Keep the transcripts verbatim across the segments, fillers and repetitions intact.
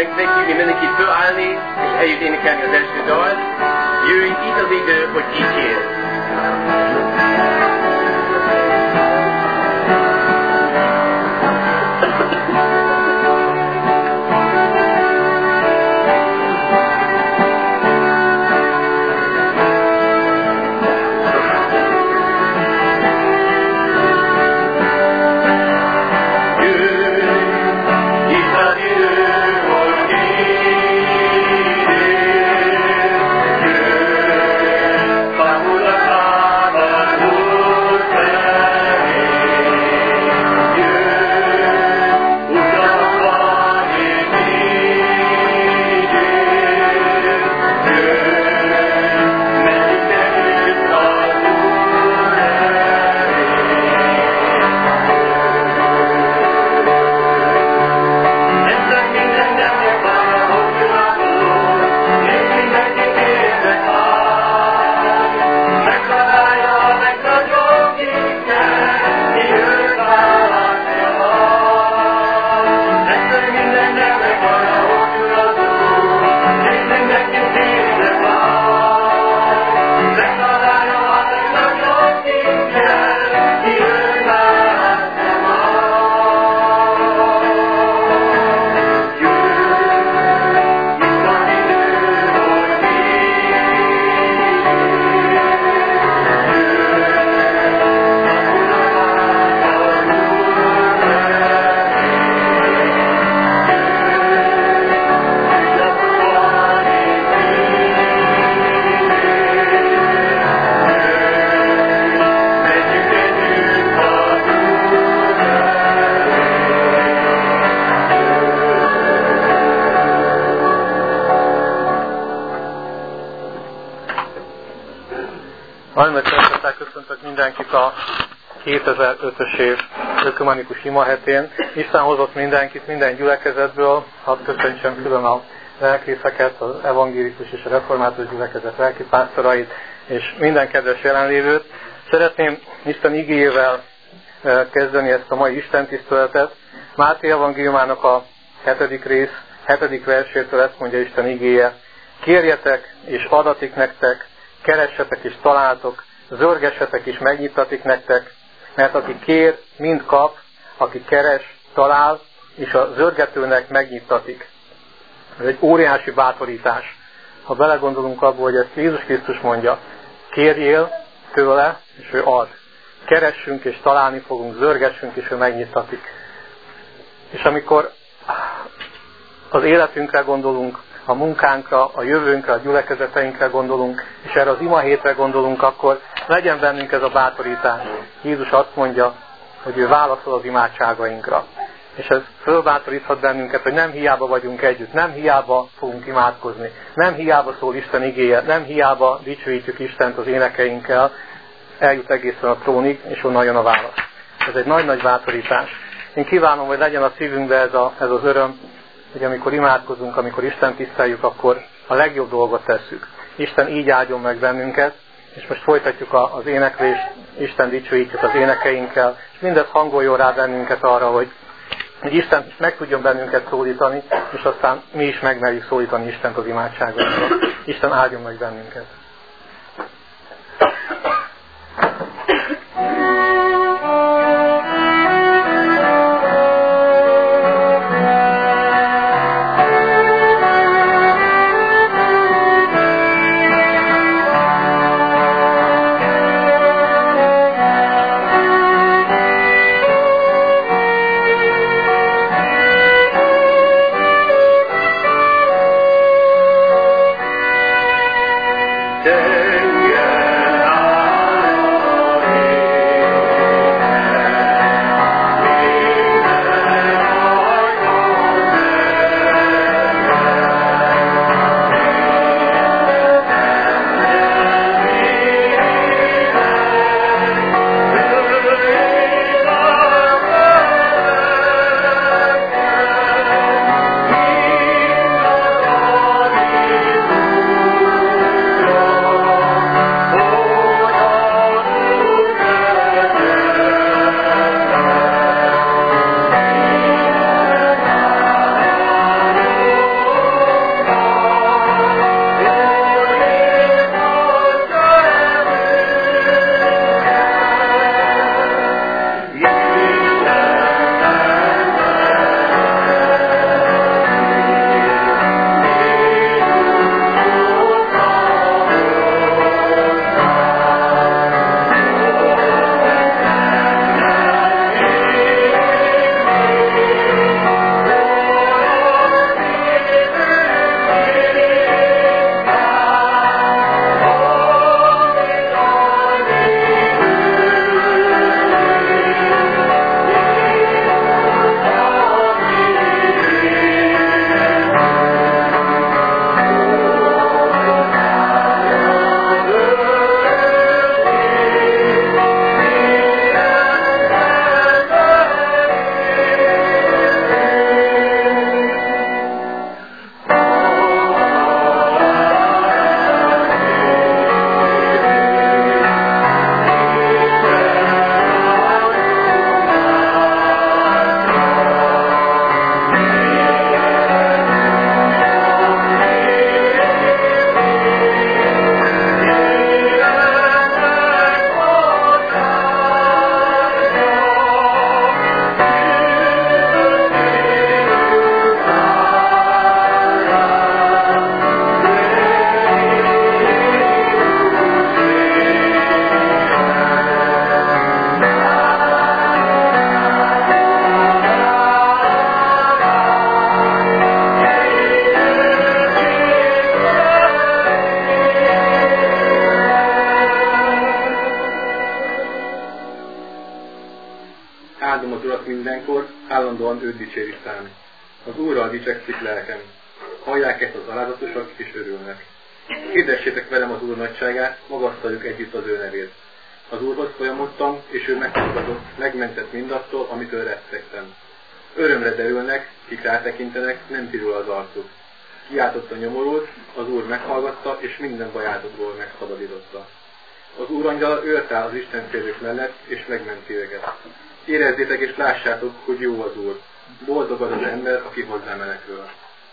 meghívni mindenkit fölállni, és eljut énekelni az első dalt. Jöjj, itt az idő, hogy dicsérj. Nagyon nagy szeretettel köszöntök mindenkit a kétezer-ötös év ökumenikus imahetén. Isten hozott mindenkit, minden gyülekezetből, hadd köszöntsem külön a lelkészeket, az evangélikus és a református gyülekezet lelkipásztorait, és minden kedves jelenlévőt. Szeretném Isten igéjével kezdeni ezt a mai istentiszteletet. Máté evangéliumának a hetedik rész, hetedik versétől ezt mondja Isten igéje: kérjetek, és adatik nektek, keressetek és találtok, zörgessetek és megnyitatik nektek, mert aki kér, mind kap, aki keres, talál, és a zörgetőnek megnyitatik. Ez egy óriási bátorítás. Ha belegondolunk abba, hogy ezt Jézus Krisztus mondja, kérjél tőle, és ő ad. Keressünk és találni fogunk, zörgessünk, és ő megnyitatik. És amikor az életünkre gondolunk, a munkánkra, a jövőnkre, a gyülekezeteinkre gondolunk, és erre az ima hétre gondolunk, akkor legyen bennünk ez a bátorítás. Jézus azt mondja, hogy ő válaszol az imádságainkra. És ez fölbátoríthat bennünket, hogy nem hiába vagyunk együtt, nem hiába fogunk imádkozni, nem hiába szól Isten igéje, nem hiába dicsőítjük Istent az énekeinkkel, eljut egészen a trónig, és onnan jön a válasz. Ez egy nagy-nagy bátorítás. Én kívánom, hogy legyen a szívünkbe ez, a, ez az öröm, hogy amikor imádkozunk, amikor Isten tiszteljük, akkor a legjobb dolgot tesszük. Isten így áldjon meg bennünket, és most folytatjuk az éneklést, Isten dicsőítjük az énekeinkkel, és mindez hangoljon rá bennünket arra, hogy, hogy Isten meg tudjon bennünket szólítani, és aztán mi is megmerjük szólítani Istent az imádságainkra. Isten áldjon meg bennünket. állandóan őt dicséri szám. Az Úrral dicsekszik lelkem. Hallják ezt az alázatosak, és örülnek. Hirdessétek velem az Úr nagyságát, magasztaljuk együtt az ő nevét. Az Úrhoz folyamodtam, és ő meghallgatott, megmentett mindattól, amitől rettegtem. Örömre derülnek, kik rátekintenek, nem pirul az arcuk. Kiáltott a nyomorult, az Úr meghallgatta, és minden bajátokból megszabadította. Az Úr angyala őrt áll az istenfélők mellett, és megmenti őket. Érezzétek és lássátok, hogy jó az Úr. Boldog az az ember, aki hozzá menekül.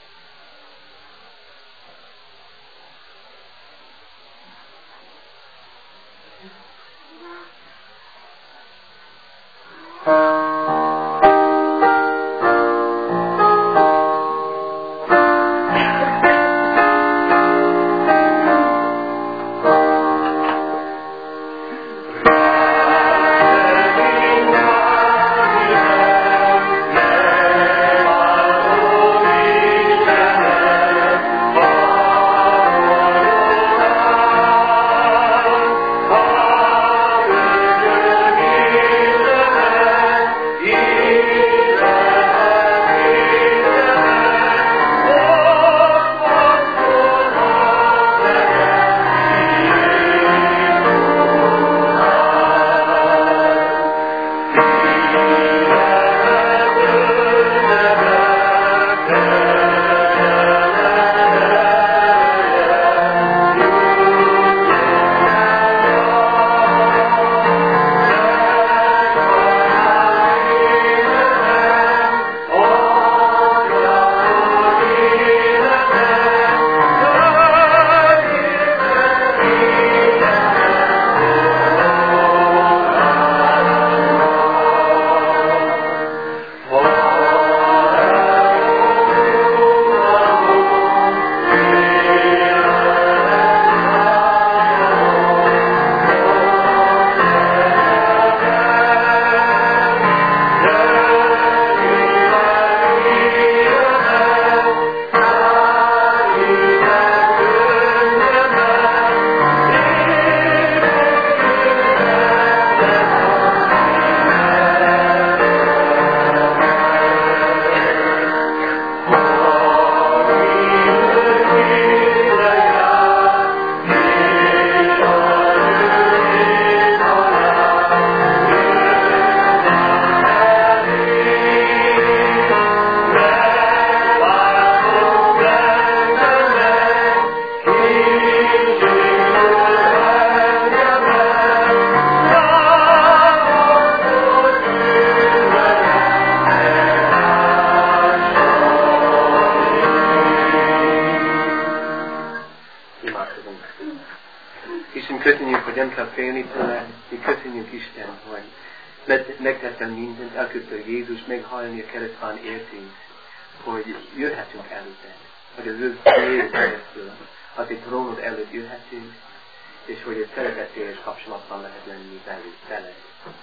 köszönjük, hogy nem kell félni tőle, mi köszönjük Isten, hogy megtettem mindent, elküldte Jézus meghalni a keresztfán értünk, hogy jöhetünk előtte, hogy az ő vérét keresztül, az egy trónod előtt jöhetünk, és hogy egy szeretettéles kapcsolatban lehet lenni velük, veled.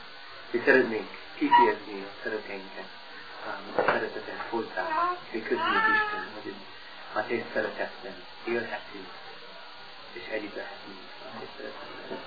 Mi szeretnénk kifejezni a szereténket, a szeretetet hozzá. Mi köszönjük Isten, hogy a te szeretetben élhetünk, és együtt lehetünk a te szeretetben.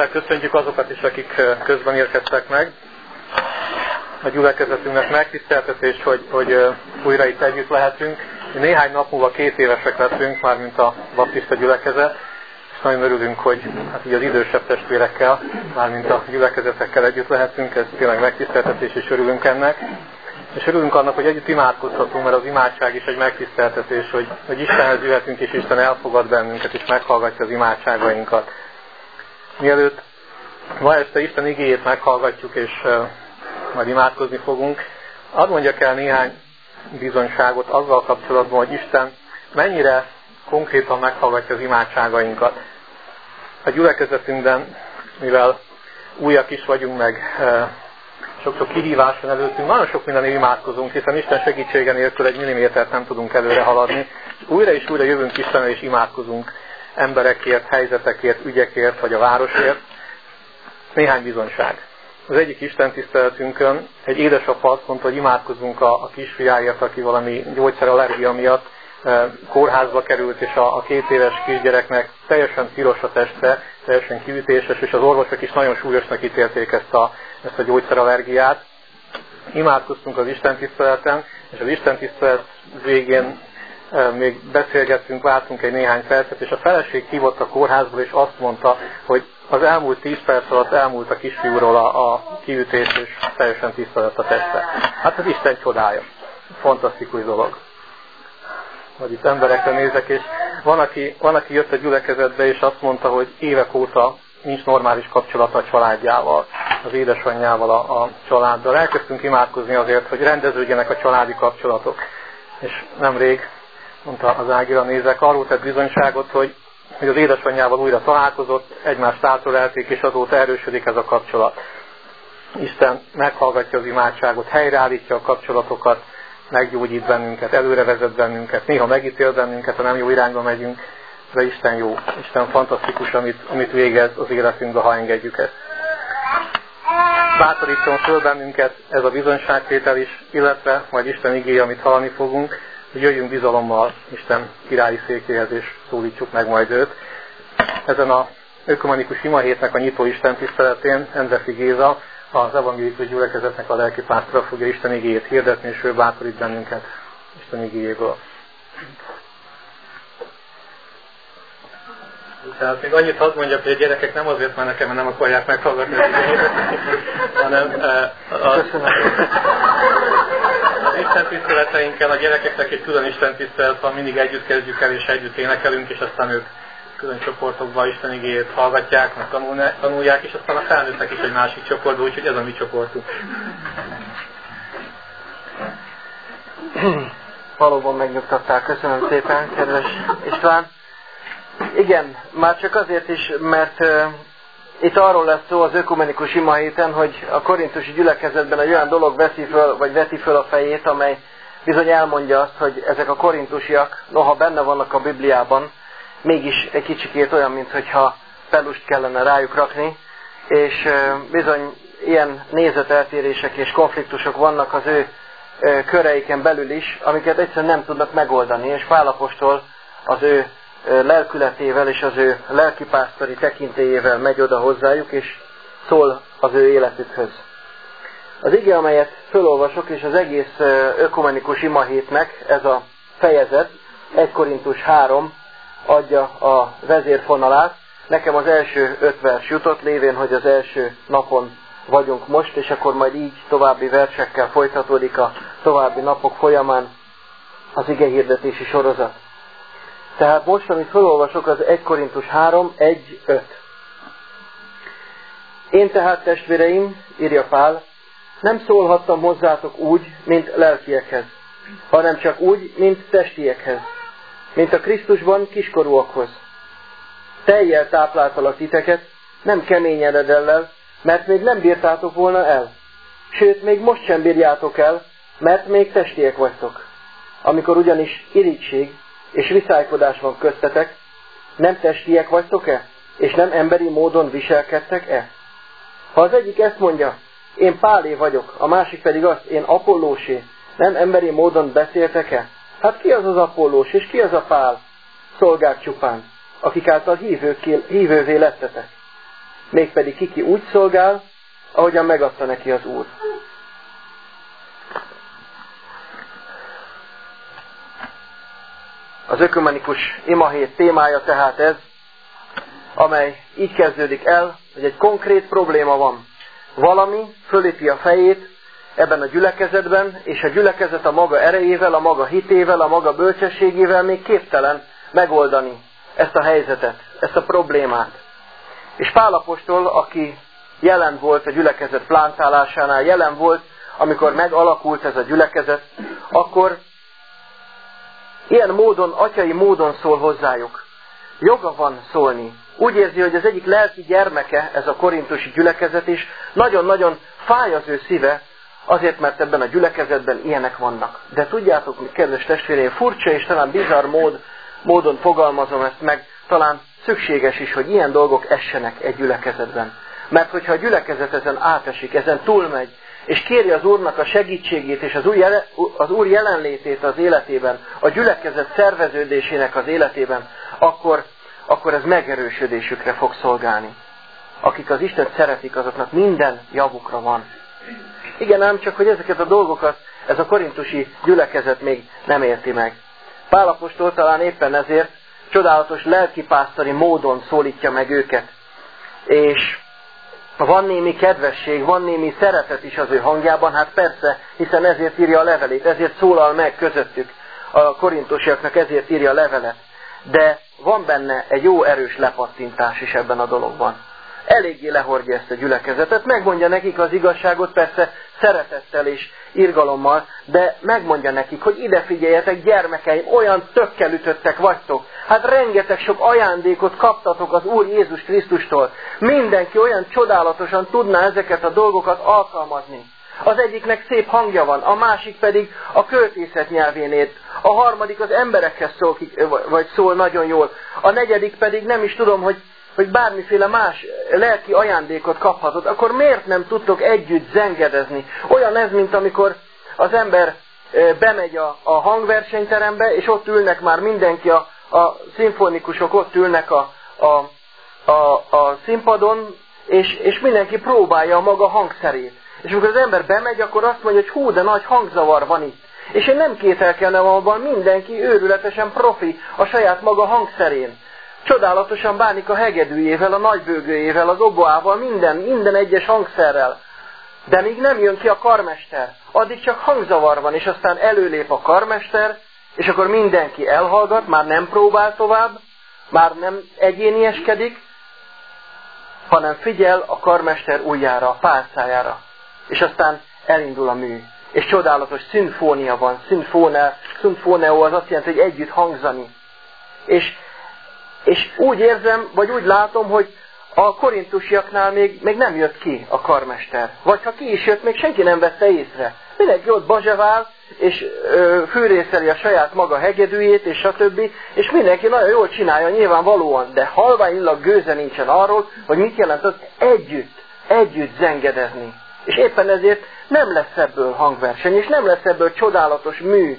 köszöntjük azokat is, akik közben érkeztek meg. A gyülekezetünknek megtiszteltetés, hogy, hogy újra itt együtt lehetünk. Néhány nap múlva két évesek leszünk, mármint a baptista gyülekezet, és nagyon örülünk, hogy hát így az idősebb testvérekkel, mármint a gyülekezetekkel együtt lehetünk, ez tényleg megtiszteltetés, és örülünk ennek. És örülünk annak, hogy együtt imádkozhatunk, mert az imádság is egy megtiszteltetés, hogy, hogy Istenhez jöhetünk, és Isten elfogad bennünket, és meghallgatja az imádságainkat. Mielőtt ma este Isten igéjét meghallgatjuk, és uh, majd imádkozni fogunk, hadd mondjak el néhány bizonyságot azzal kapcsolatban, hogy Isten mennyire konkrétan meghallgatja az imádságainkat. A gyülekezetünkben, mivel újak is vagyunk, meg uh, sok-sok kihívás van előttünk, nagyon sok mindenért imádkozunk, hiszen Isten segítsége nélkül egy millimétert nem tudunk előre haladni. Újra és újra jövünk Istenre, és imádkozunk emberekért, helyzetekért, ügyekért, vagy a városért. Néhány bizonyság. Az egyik Isten tiszteletünkön egy édesapa azt mondta, hogy imádkozunk a, a kisfiáért, aki valami gyógyszerallergia miatt e, kórházba került, és a, a két éves kisgyereknek teljesen piros a teste, teljesen kiütéses, és az orvosok is nagyon súlyosnak ítélték ezt a, ezt a gyógyszerallergiát. Imádkoztunk az Isten tiszteleten, és az Isten tisztelet végén e, még beszélgettünk, vártunk egy néhány percet, és a feleség hívott a kórházból, és azt mondta, hogy az elmúlt tíz perc alatt elmúlt a kisfiúról a, a kiütés, és teljesen tiszta lett a teste. Hát ez Isten csodája. Fantasztikus dolog. Hogy itt emberekre nézek, és van aki, van, aki jött a gyülekezetbe, és azt mondta, hogy évek óta nincs normális kapcsolata a családjával, az édesanyjával, a, a családdal. Elkezdtünk imádkozni azért, hogy rendeződjenek a családi kapcsolatok. És nemrég, mondta az Ágira, nézek, arról tett bizonyságot, hogy hogy az édesanyjával újra találkozott, egymást átölelték, és azóta erősödik ez a kapcsolat. Isten meghallgatja az imádságot, helyreállítja a kapcsolatokat, meggyógyít bennünket, előre vezet bennünket, néha megítél bennünket, ha nem jó irányba megyünk, de Isten jó, Isten fantasztikus, amit, amit végez az életünkbe, ha engedjük ezt. Bátorítson föl bennünket ez a bizonyságtétel is, illetve majd Isten igéje, amit hallani fogunk, hogy jöjjünk bizalommal Isten királyi székéhez, és szólítsuk meg majd őt. Ezen a ökumenikus imahétnek a nyitó Isten tiszteletén Endrefi Géza, az evangélikus gyülekezetnek a lelkipásztora fogja Isten igéjét hirdetni, és ő bátorít bennünket Isten igéjéből. Tehát még annyit hadd mondjak, hogy a gyerekek nem azért mennek el, mert nem akarják meghallgatni az igéjét, hanem a, a, az Isten tiszteleteinkkel a gyerekeknek egy külön Isten tisztelet van, mindig együtt kezdjük el, és együtt énekelünk, és aztán ők külön csoportokban Isten igéjét hallgatják, meg tanulják, és aztán a felnőttek is egy másik csoportban, úgyhogy ez a mi csoportunk. Valóban megnyugtatták, köszönöm szépen, kedves István. Igen, már csak azért is, mert uh, itt arról lesz szó az ökumenikus ima héten, hogy a korintusi gyülekezetben egy olyan dolog veszi föl, vagy veti föl a fejét, amely bizony elmondja azt, hogy ezek a korintusiak, noha benne vannak a Bibliában, mégis egy kicsikét olyan, mintha pelust kellene rájuk rakni, és uh, bizony ilyen nézeteltérések és konfliktusok vannak az ő uh, köreiken belül is, amiket egyszerűen nem tudnak megoldani, és Pál apostol az ő lelkületével és az ő lelkipásztori tekintélyével megy oda hozzájuk, és szól az ő életükhöz. Az ige, amelyet fölolvasok, és az egész ökumenikus imahétnek ez a fejezet, egy Korintus három adja a vezérfonalát. Nekem az első öt vers jutott, lévén, hogy az első napon vagyunk most, és akkor majd így további versekkel folytatódik a további napok folyamán az igehirdetési sorozat. Tehát most, amit felolvasok, az egy Korintus három, egy, öt. Én tehát, testvéreim, írja Pál, nem szólhattam hozzátok úgy, mint lelkiekhez, hanem csak úgy, mint testiekhez, mint a Krisztusban kiskorúakhoz. Tejjel tápláltalak titeket, nem kemény eledellel, mert még nem bírtátok volna el. Sőt, még most sem bírjátok el, mert még testiek vagytok. Amikor ugyanis irigység és viszálykodás van köztetek, nem testiek vagytok-e? És nem emberi módon viselkedtek-e? Ha az egyik ezt mondja, én Pálé vagyok, a másik pedig azt, én Apollósé, nem emberi módon beszéltek-e? Hát ki az az Apollós, és ki az a Pál? Szolgák csupán, akik által hívőké, hívővé lettetek. mégpedig kiki úgy szolgál, ahogyan megadta neki az Úr. Az ökumenikus imahét témája tehát ez, amely így kezdődik el, hogy egy konkrét probléma van. Valami fölüti a fejét ebben a gyülekezetben, és a gyülekezet a maga erejével, a maga hitével, a maga bölcsességével még képtelen megoldani ezt a helyzetet, ezt a problémát. És Pál apostol, aki jelen volt a gyülekezet plántálásánál, jelen volt, amikor megalakult ez a gyülekezet, akkor ilyen módon, atyai módon szól hozzájuk. Joga van szólni. Úgy érzi, hogy az egyik lelki gyermeke, ez a korintusi gyülekezet is, nagyon-nagyon fáj az ő szíve, azért, mert ebben a gyülekezetben ilyenek vannak. De tudjátok, kedves testvéreim, furcsa és talán bizarr mód, módon fogalmazom ezt meg, talán szükséges is, hogy ilyen dolgok essenek egy gyülekezetben. Mert hogyha a gyülekezet ezen átesik, ezen túlmegy, és kéri az Úrnak a segítségét és az Úr, jelen, az Úr jelenlétét az életében, a gyülekezet szerveződésének az életében, akkor, akkor ez megerősödésükre fog szolgálni. Akik az Istent szeretik, azoknak minden javukra van. Igen, ám csak, hogy ezeket a dolgokat ez a korintusi gyülekezet még nem érti meg. Pál apostol talán éppen ezért csodálatos lelkipásztori módon szólítja meg őket. És van némi kedvesség, van némi szeretet is az ő hangjában, hát persze, hiszen ezért írja a levelét, ezért szólal meg közöttük, a korintusiaknak ezért írja a levelet. De van benne egy jó erős lepattintás is ebben a dologban. Eléggé lehordja ezt a gyülekezetet, megmondja nekik az igazságot, persze szeretettel és irgalommal, de megmondja nekik, hogy ide figyeljetek, gyermekeim, olyan tökkel ütöttek vagytok. Hát rengeteg sok ajándékot kaptatok az Úr Jézus Krisztustól. Mindenki olyan csodálatosan tudná ezeket a dolgokat alkalmazni. Az egyiknek szép hangja van, a másik pedig a költészet nyelvén ért. A harmadik az emberekhez szól, vagy szól nagyon jól. A negyedik pedig nem is tudom, hogy hogy bármiféle más lelki ajándékot kaphatod, akkor miért nem tudtok együtt zengedezni? Olyan ez, mint amikor az ember bemegy a, a hangversenyterembe, és ott ülnek már mindenki, a, a szimfonikusok ott ülnek a, a, a, a színpadon, és, és mindenki próbálja a maga hangszerét. És amikor az ember bemegy, akkor azt mondja, hogy hú, de nagy hangzavar van itt. És én nem kételkedem abban, mindenki őrületesen profi a saját maga hangszerén. Csodálatosan bánik a hegedűjével, a nagybőgőjével, az oboával, minden, minden egyes hangszerrel. De még nem jön ki a karmester. Addig csak hangzavar van, és aztán előlép a karmester, és akkor mindenki elhallgat, már nem próbál tovább, már nem egyénieskedik, hanem figyel a karmester ujjára, a pálcájára. És aztán elindul a mű. És csodálatos szimfónia van. Szimfóne, szimfóneó az azt jelenti, hogy együtt hangzani. És És úgy érzem, vagy úgy látom, hogy a korintusiaknál még, még nem jött ki a karmester. Vagy ha ki is jött, még senki nem vette észre. Mindenki ott bazsevál, és ö, fűrészeli a saját maga hegedűjét, és stb. És mindenki nagyon jól csinálja nyilvánvalóan, de halványilag gőze nincsen arról, hogy mit jelent az együtt, együtt zengedezni. És éppen ezért nem lesz ebből hangverseny, és nem lesz ebből csodálatos mű.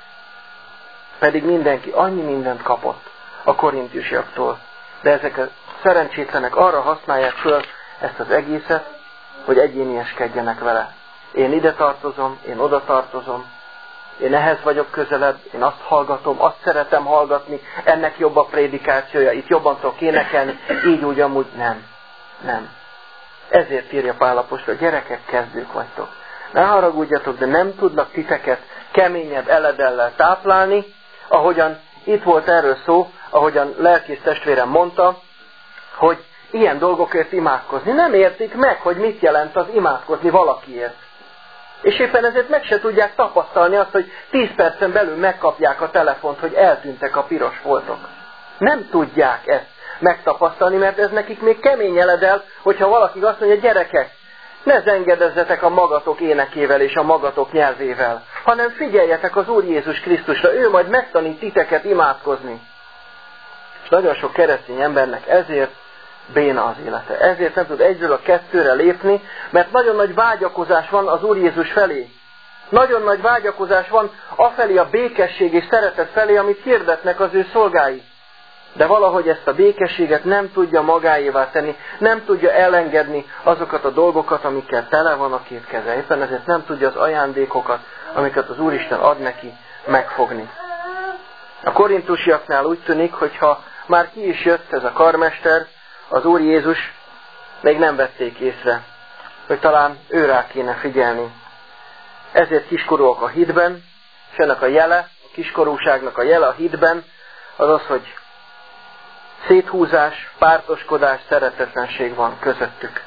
Pedig mindenki annyi mindent kapott a korintusiaktól. De ezek a szerencsétlenek arra használják föl ezt az egészet, hogy egyénieskedjenek vele. Én ide tartozom, én oda tartozom, én ehhez vagyok közelebb, én azt hallgatom, azt szeretem hallgatni, ennek jobb a prédikációja, itt jobban tudok énekelni, így úgy amúgy nem. Nem. Ezért írja Pál apostol, gyerekek, kezdők vagytok. Ne haragudjatok, de nem tudnak titeket keményebb eledellel táplálni, ahogyan itt volt erről szó, ahogyan lelkész testvérem mondta, hogy ilyen dolgokért imádkozni. Nem értik meg, hogy mit jelent az imádkozni valakiért. És éppen ezért meg se tudják tapasztalni azt, hogy tíz percen belül megkapják a telefont, hogy eltűntek a piros foltok. Nem tudják ezt megtapasztalni, mert ez nekik még kemény eledel, hogyha valaki azt mondja, gyerekek, ne zengedezzetek a magatok énekével és a magatok nyelvével, hanem figyeljetek az Úr Jézus Krisztusra, ő majd megtanít titeket imádkozni. És nagyon sok keresztény embernek ezért béna az élete. Ezért nem tud egyről a kettőre lépni, mert nagyon nagy vágyakozás van az Úr Jézus felé. Nagyon nagy vágyakozás van afelé a békesség és szeretet felé, amit hirdetnek az ő szolgái. de valahogy ezt a békességet nem tudja magáévá tenni, nem tudja elengedni azokat a dolgokat, amikkel tele van a két keze. Éppen ezért nem tudja az ajándékokat, amiket az Úristen ad neki, megfogni. A korintusiaknál úgy tűnik, hogyha már ki is jött ez a karmester, az Úr Jézus, még nem vették észre, hogy talán ő rá kéne figyelni. Ezért kiskorúak a hitben, és ennek a jele, a kiskorúságnak a jele a hitben, az az, hogy széthúzás, pártoskodás, szeretetlenség van közöttük.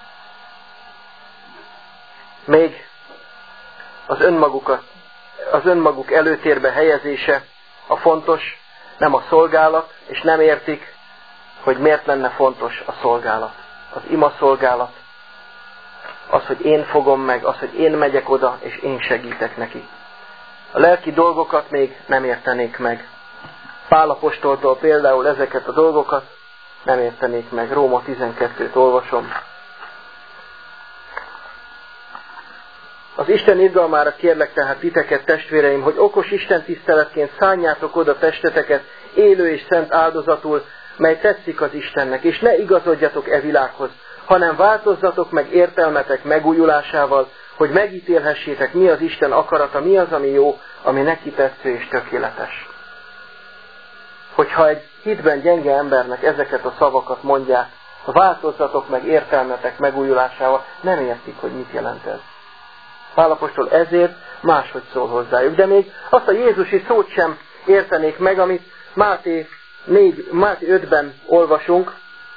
Még az önmagukat, az önmaguk előtérbe helyezése a fontos, nem a szolgálat, és nem értik, hogy miért lenne fontos a szolgálat. Az ima szolgálat, az, hogy én fogom meg, az, hogy én megyek oda, és én segítek neki. A lelki dolgokat még nem értenék meg. Pál apostoltól például ezeket a dolgokat nem értenék meg. Róma tizenkettőt olvasom. Az Isten irgalmára kérlek tehát titeket, testvéreim, hogy okos Isten tiszteletként szánjátok oda testeteket élő és szent áldozatul, mely tetszik az Istennek, és ne igazodjatok e világhoz, hanem változzatok meg értelmetek megújulásával, hogy megítélhessétek, mi az Isten akarata, mi az, ami jó, ami neki tetsző és tökéletes. Hogyha egy hitben gyenge embernek ezeket a szavakat mondják, változzatok meg értelmetek megújulásával, nem értik, hogy mit jelent ez. Pál apostol ezért máshogy szól hozzájuk. De még azt a jézusi szót sem értenék meg, amit Máté, négy, Máté ötben olvasunk,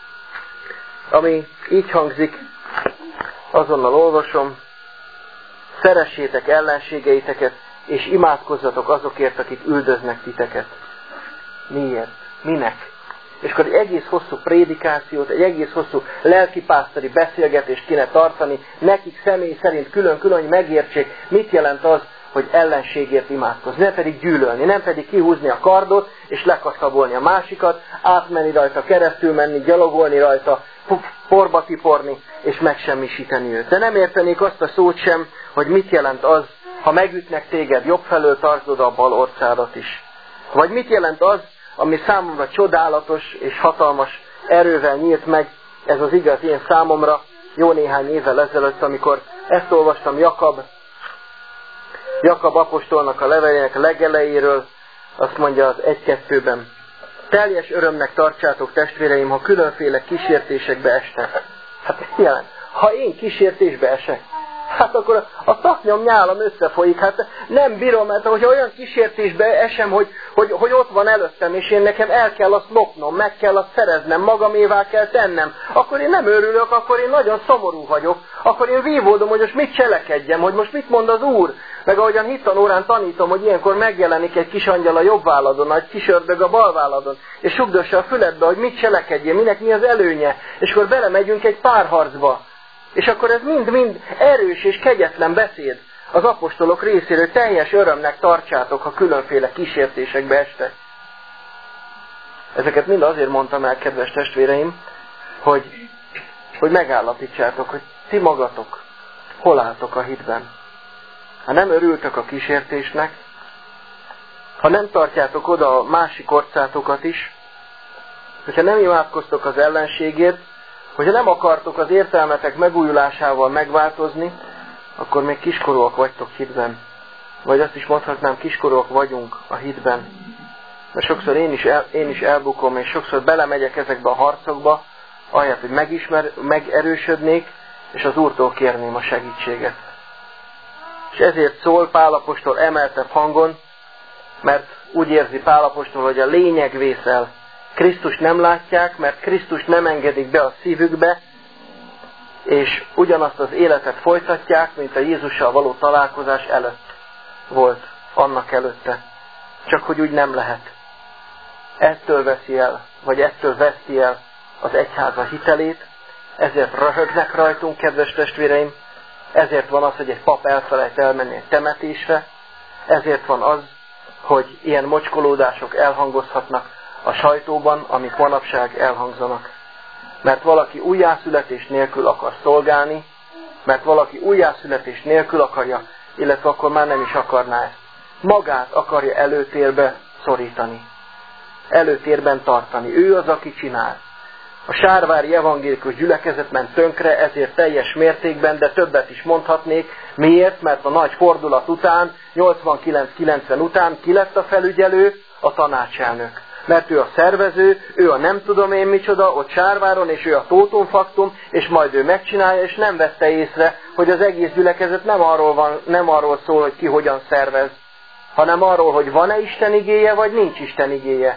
ami így hangzik, azonnal olvasom: szeressétek ellenségeiteket, és imádkozzatok azokért, akik üldöznek titeket. Miért? Minek? És akkor egy egész hosszú prédikációt, egy egész hosszú lelkipásztori beszélgetést kéne tartani, nekik személy szerint külön-külön, hogy megértsék, mit jelent az, hogy ellenségért imádkozni. Nem pedig gyűlölni, nem pedig kihúzni a kardot, és lekaszabolni a másikat, átmenni rajta, keresztül menni, gyalogolni rajta, porba tiporni, és megsemmisíteni őt. De nem értenék azt a szót sem, hogy mit jelent az, ha megütnek téged, jobb felől tartsd oda a bal orcádat is. Vagy mit jelent az, ami számomra csodálatos és hatalmas erővel nyílt meg, ez az igaz én számomra, jó néhány évvel ezelőtt, amikor ezt olvastam Jakab, Jakab apostolnak a levelének a legelejéről, azt mondja az egy kettőben: teljes örömnek tartsátok, testvéreim, ha különféle kísértésekbe estek. Hát ez jelent, ha én kísértésbe esek, hát akkor a szaknyom nyálam összefolyik, hát nem bírom, mert hogyha olyan kísértésbe esem, hogy, hogy, hogy ott van előttem, és én nekem el kell azt lopnom, meg kell azt szereznem, magamévá kell tennem, akkor én nem örülök, akkor én nagyon szomorú vagyok, akkor én vívódom, hogy most mit cselekedjem, hogy most mit mond az Úr. Meg ahogyan hittanórán tanítom, hogy ilyenkor megjelenik egy kis angyal a jobb válladon, egy kis ördög a bal válladon, és sugdossa a füledbe, hogy mit cselekedjen, minek mi az előnye, és akkor belemegyünk egy párharcba. És akkor ez mind-mind erős és kegyetlen beszéd az apostolok részéről, teljes örömnek tartsátok, ha különféle kísértésekbe estek. Ezeket mind azért mondtam el, kedves testvéreim, hogy, hogy megállapítsátok, hogy ti magatok hol álltok a hitben. Ha nem örültök a kísértésnek, ha nem tartjátok oda a másik orcátokat is, hogyha nem imádkoztok az ellenségért, hogyha nem akartok az értelmetek megújulásával megváltozni, akkor még kiskorúak vagytok hitben. Vagy azt is mondhatnám, kiskorúak vagyunk a hitben. Mert sokszor én is, el, én is elbukom, és sokszor belemegyek ezekbe a harcokba, ahelyett, hogy megismer, megerősödnék, és az Úrtól kérném a segítséget. És ezért szól Pál apostol emeltebb hangon, mert úgy érzi Pál apostol, hogy a lényeg vészel. Krisztust nem látják, mert Krisztust nem engedik be a szívükbe, és ugyanazt az életet folytatják, mint a Jézussal való találkozás előtt volt, annak előtte. Csak hogy úgy nem lehet. Ettől veszi el, vagy ettől veszti el az egyháza hitelét, ezért röhögnek rajtunk, kedves testvéreim, ezért van az, hogy egy pap elfelejt elmenni egy temetésre, ezért van az, hogy ilyen mocskolódások elhangozhatnak a sajtóban, amik manapság elhangzanak. Mert valaki újjászületés nélkül akar szolgálni, mert valaki újjászületés nélkül akarja, illetve akkor már nem is akarná ezt. Magát akarja előtérbe szorítani. előtérben tartani. Ő az, aki csinál. A sárvári evangélikus gyülekezet ment tönkre, ezért teljes mértékben, de többet is mondhatnék. Miért? Mert a nagy fordulat után, nyolcvankilenc-kilencven után ki lett a felügyelő? A tanácselnök. Mert ő a szervező, ő a nem tudom én micsoda, ott Sárváron, és ő a tótumfaktum, és majd ő megcsinálja, és nem vette észre, hogy az egész gyülekezet nem arról, van, nem arról szól, hogy ki hogyan szervez, hanem arról, hogy van-e Isten igéje, vagy nincs Isten igéje.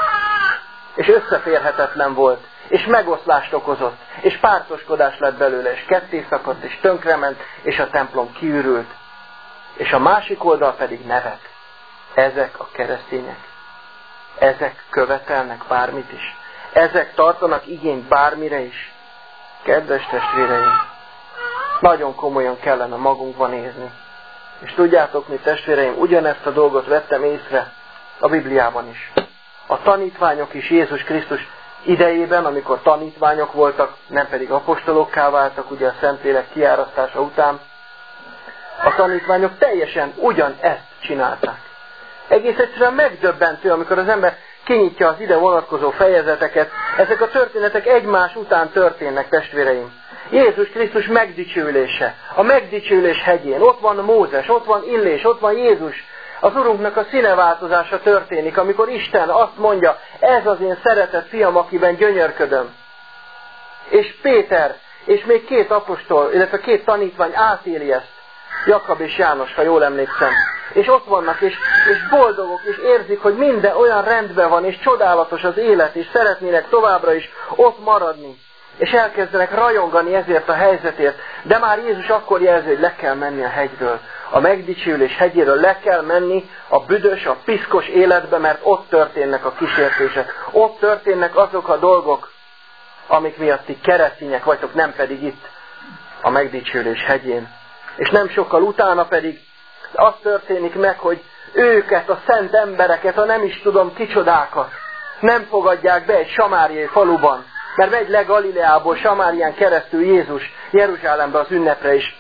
És összeférhetetlen volt, és megoszlást okozott, és pártoskodás lett belőle, és ketté szakadt, és tönkrement, és a templom kiürült. És a másik oldal pedig nevet. Ezek a keresztények. Ezek követelnek bármit is. Ezek tartanak igényt bármire is. Kedves testvéreim, nagyon komolyan kellene magunkban nézni. És tudjátok mi, testvéreim, ugyanezt a dolgot vettem észre a Bibliában is. A tanítványok is Jézus Krisztus idejében, amikor tanítványok voltak, nem pedig apostolokká váltak, ugye a Szentlélek kiárasztása után, a tanítványok teljesen ugyanezt csinálták. Egész egyszerűen megdöbbentő, amikor az ember kinyitja az ide vonatkozó fejezeteket, ezek a történetek egymás után történnek, testvéreim. Jézus Krisztus megdicsőülése, a megdicsőülés hegyén, ott van Mózes, ott van Illés, ott van Jézus, az Urunknak a színeváltozása történik, amikor Isten azt mondja, ez az én szeretett fiam, akiben gyönyörködöm. És Péter, és még két apostol, illetve két tanítvány átéli ezt, Jakab és János, ha jól emlékszem. És ott vannak, és, és boldogok, és érzik, hogy minden olyan rendben van, és csodálatos az élet, és szeretnének továbbra is ott maradni. És elkezdenek rajongani ezért a helyzetért. De már Jézus akkor jelzi, hogy le kell menni a hegyről. A megdicsőülés hegyéről le kell menni a büdös, a piszkos életbe, mert ott történnek a kísértések. Ott történnek azok a dolgok, amik miatt ti keresztények vagytok, nem pedig itt a megdicsőülés hegyén. És nem sokkal utána pedig az történik meg, hogy őket, a szent embereket, a nem is tudom kicsodákat nem fogadják be egy samáriai faluban, mert megy le Galileából, Samárián keresztül Jézus Jeruzsálembe az ünnepre is.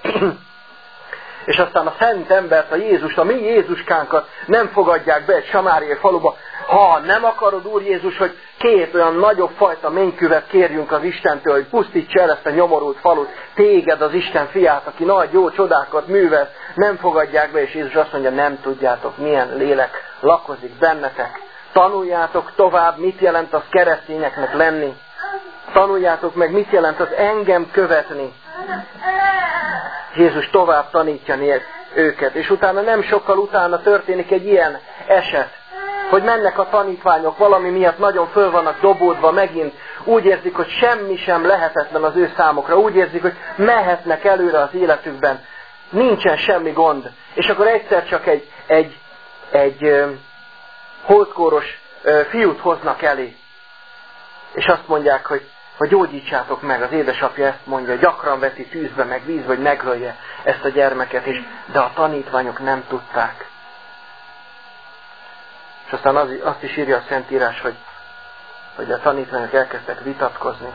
És aztán a szent embert, a Jézust, a mi Jézuskánkat nem fogadják be egy samáriai faluba. Ha nem akarod, Úr Jézus, hogy két olyan nagyobb fajta ménküvet kérjünk az Istentől, hogy pusztítsa el ezt a nyomorult falut, téged, az Isten fiát, aki nagy jó csodákat művel, nem fogadják be, és Jézus azt mondja, nem tudjátok, milyen lélek lakozik bennetek. Tanuljátok tovább, mit jelent az keresztényeknek lenni. Tanuljátok meg, mit jelent az engem követni. Jézus tovább tanítja őket, és utána nem sokkal utána történik egy ilyen eset, hogy mennek a tanítványok, valami miatt nagyon föl vannak dobódva megint, úgy érzik, hogy semmi sem lehetetlen az ő számokra, úgy érzik, hogy mehetnek előre az életükben, nincsen semmi gond, és akkor egyszer csak egy, egy, egy ö, holdkóros ö, fiút hoznak elé, és azt mondják, hogy hogy gyógyítsátok meg, az édesapja ezt mondja, gyakran veti tűzbe, meg vízbe, hogy megölje ezt a gyermeket is, de a tanítványok nem tudták. És aztán az, azt is írja a Szentírás, hogy, hogy a tanítványok elkezdtek vitatkozni.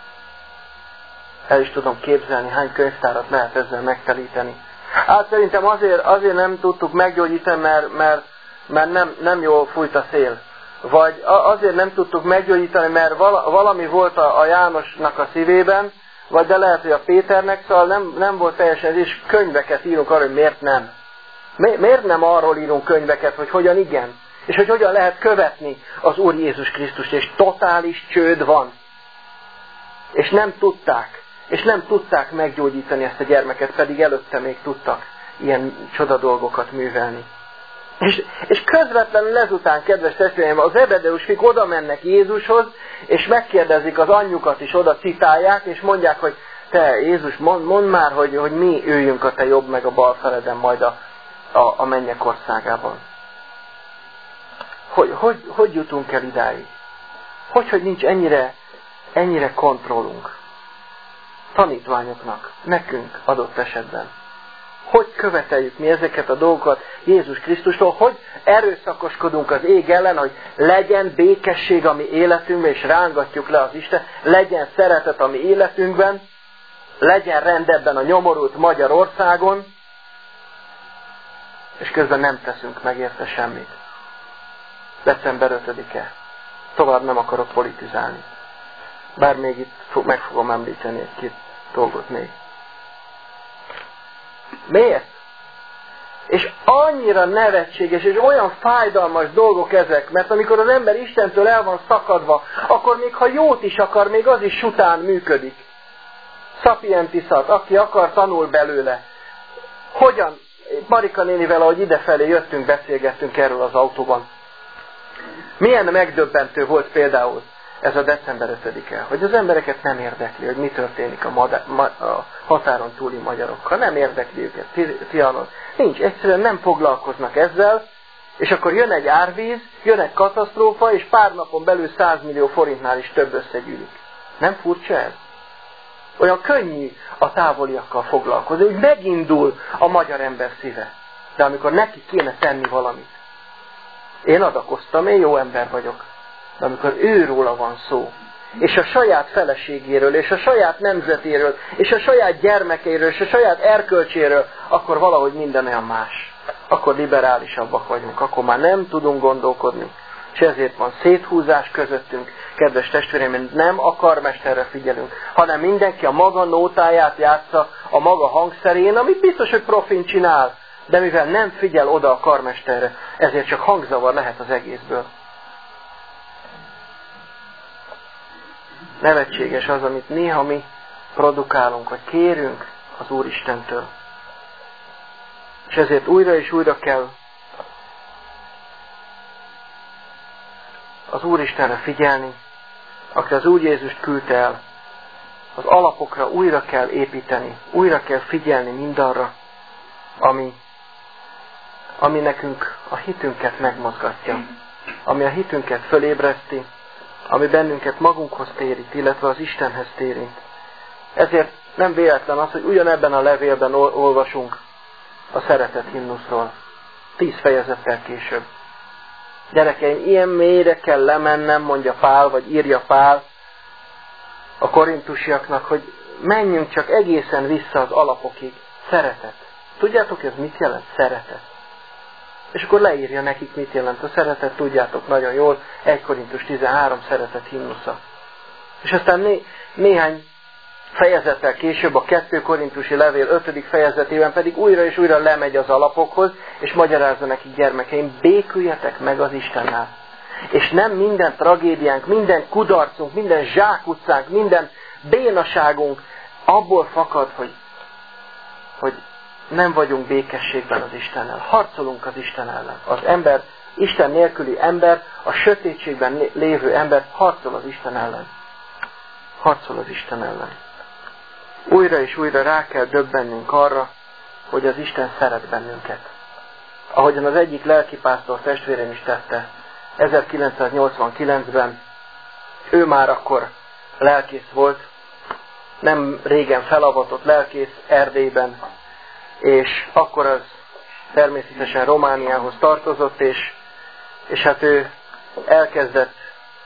El is tudom képzelni, hány könyvtárat lehet ezzel megtelíteni. Hát szerintem azért, azért nem tudtuk meggyógyítani, mert, mert, mert nem, nem jól fújt a szél. Vagy azért nem tudtuk meggyógyítani, mert valami volt a Jánosnak a szívében, vagy de lehet, hogy a Péternek, szóval nem, nem volt teljesen ez, és könyveket írunk arról, hogy miért nem. Mi, miért nem arról írunk könyveket, hogy hogyan igen, és hogy hogyan lehet követni az Úr Jézus Krisztust, és totális csőd van. És nem tudták, és nem tudták meggyógyítani ezt a gyermeket, pedig előtte még tudtak ilyen csoda dolgokat művelni. És, és közvetlenül ezután, kedves testvéreim, az Zebedeus fiúk oda mennek Jézushoz, és megkérdezik az anyjukat is, oda citálják, és mondják, hogy te Jézus, mond, mondd már, hogy, hogy mi üljünk a te jobb meg a bal feleden majd a, a, a mennyek országában. Hogy, hogy, hogy jutunk el idáig? Hogy, hogy nincs ennyire, ennyire kontrollunk? Tanítványoknak, nekünk adott esetben. Hogy követeljük mi ezeket a dolgokat Jézus Krisztustól, hogy erőszakoskodunk az ég ellen, hogy legyen békesség a mi életünkben, és rángatjuk le az Isten, legyen szeretet a mi életünkben, legyen rend ebben a nyomorult Magyarországon, és közben nem teszünk meg érte semmit. december ötödike. tovább nem akarok politizálni. Bár még itt meg fogom említeni egy-két dolgot még. Miért? És annyira nevetséges, és olyan fájdalmas dolgok ezek, mert amikor az ember Istentől el van szakadva, akkor még ha jót is akar, még az is sután működik. Sapientisat, aki akar, tanul belőle. Hogyan? Marika nénivel, ahogy idefelé jöttünk, beszélgettünk erről az autóban. Milyen megdöbbentő volt például ez a december ötödike, hogy az embereket nem érdekli, hogy mi történik a, mada- ma- a határon túli magyarokkal. Nem érdekli őket. Trianon. Nincs, egyszerűen nem foglalkoznak ezzel, és akkor jön egy árvíz, jön egy katasztrófa, és pár napon belül száz millió forintnál is több összegyűlik. Nem furcsa ez? Olyan könnyű a távoliakkal foglalkozni, hogy megindul a magyar ember szíve. De amikor neki kéne tenni valamit. Én adakoztam, én jó ember vagyok. De amikor őróla van szó, és a saját feleségéről, és a saját nemzetéről, és a saját gyermekeiről, és a saját erkölcséről, akkor valahogy minden olyan más. Akkor liberálisabbak vagyunk, akkor már nem tudunk gondolkodni. És ezért van széthúzás közöttünk, kedves testvéreim, nem a karmesterre figyelünk, hanem mindenki a maga nótáját játsza a maga hangszerén, amit biztos, hogy profin csinál, de mivel nem figyel oda a karmesterre, ezért csak hangzavar lehet az egészből. Nevetséges az, amit néha mi produkálunk, vagy kérünk az Úristentől. És ezért újra és újra kell az Úristenre figyelni, aki az Úr Jézust küldte el. Az alapokra újra kell építeni, újra kell figyelni mindarra, ami, ami nekünk a hitünket megmozgatja, ami a hitünket fölébreszti, ami bennünket magunkhoz térít, illetve az Istenhez térít. Ezért nem véletlen az, hogy ugyanebben a levélben olvasunk a szeretet himnuszról. Tíz fejezettel később. Gyerekeim, ilyen mélyre kell lemennem, mondja Pál, vagy írja Pál a korintusiaknak, hogy menjünk csak egészen vissza az alapokig. Szeretet. Tudjátok, ez mit jelent? Szeretet. És akkor leírja nekik, mit jelent a szeretet, tudjátok nagyon jól, egy Korintus tizenhárom szeretet himnusza. És aztán né- néhány fejezettel később, a kettő Korintusi levél ötödik fejezetében pedig újra és újra lemegy az alapokhoz, és magyarázza nekik, gyermekeim, béküljetek meg az Istennel. És nem minden tragédiánk, minden kudarcunk, minden zsákutcánk, minden bénaságunk abból fakad, hogy, hogy nem vagyunk békességben az Istennel. Harcolunk az Isten ellen. Az ember, Isten nélküli ember, a sötétségben lévő ember harcol az Isten ellen. Harcol az Isten ellen. Újra és újra rá kell döbbennünk arra, hogy az Isten szeret bennünket. Ahogyan az egyik lelkipásztor testvérem is tette, ezerkilencszáznyolcvankilencben, ő már akkor lelkész volt, nem régen felavatott lelkész Erdélyben, és akkor az természetesen Romániához tartozott, és, és hát ő elkezdett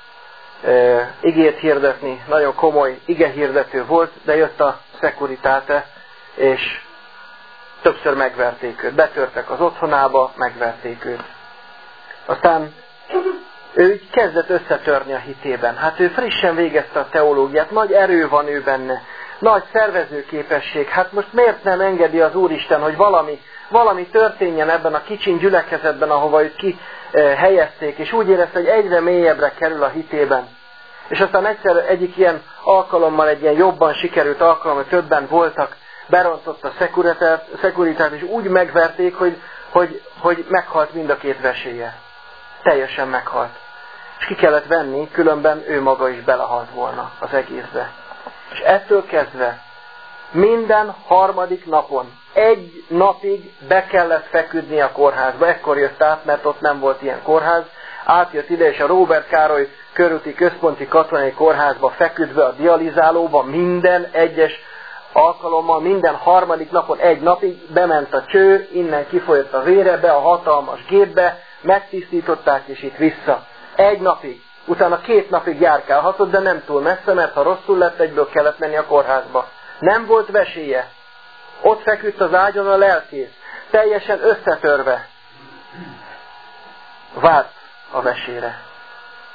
e, igét hirdetni, nagyon komoly igehirdető volt, de jött a Securitate, és többször megverték őt. Betörtek az otthonába, megverték őt. Aztán ő kezdett összetörni a hitében. Hát ő frissen végezte a teológiát, nagy erő van ő benne, nagy szervezőképesség. Hát most miért nem engedi az Úristen, hogy valami, valami történjen ebben a kicsin gyülekezetben, ahova őt kihelyezték, és úgy érezte, hogy egyre mélyebbre kerül a hitében. És aztán egyszer egyik ilyen alkalommal, egy ilyen jobban sikerült alkalommal, többen voltak, berontott a Securitát, és úgy megverték, hogy, hogy, hogy meghalt mind a két veséje. Teljesen meghalt. És ki kellett venni, különben ő maga is belehalt volna az egészbe. És ettől kezdve minden harmadik napon, egy napig be kellett feküdni a kórházba. Ekkor jött át, mert ott nem volt ilyen kórház. Átjött ide, és a Róbert Károly körúti központi katonai kórházba feküdve a dializálóba minden egyes alkalommal, minden harmadik napon egy napig bement a cső, innen kifolyott a vére be a hatalmas gépbe, megtisztították, és itt vissza. Egy napig. Utána két napig járkálhatott, de nem túl messze, mert ha rosszul lett, egyből kellett menni a kórházba. Nem volt veséje. Ott feküdt az ágyon a lelkész, teljesen összetörve. Várt a vesére.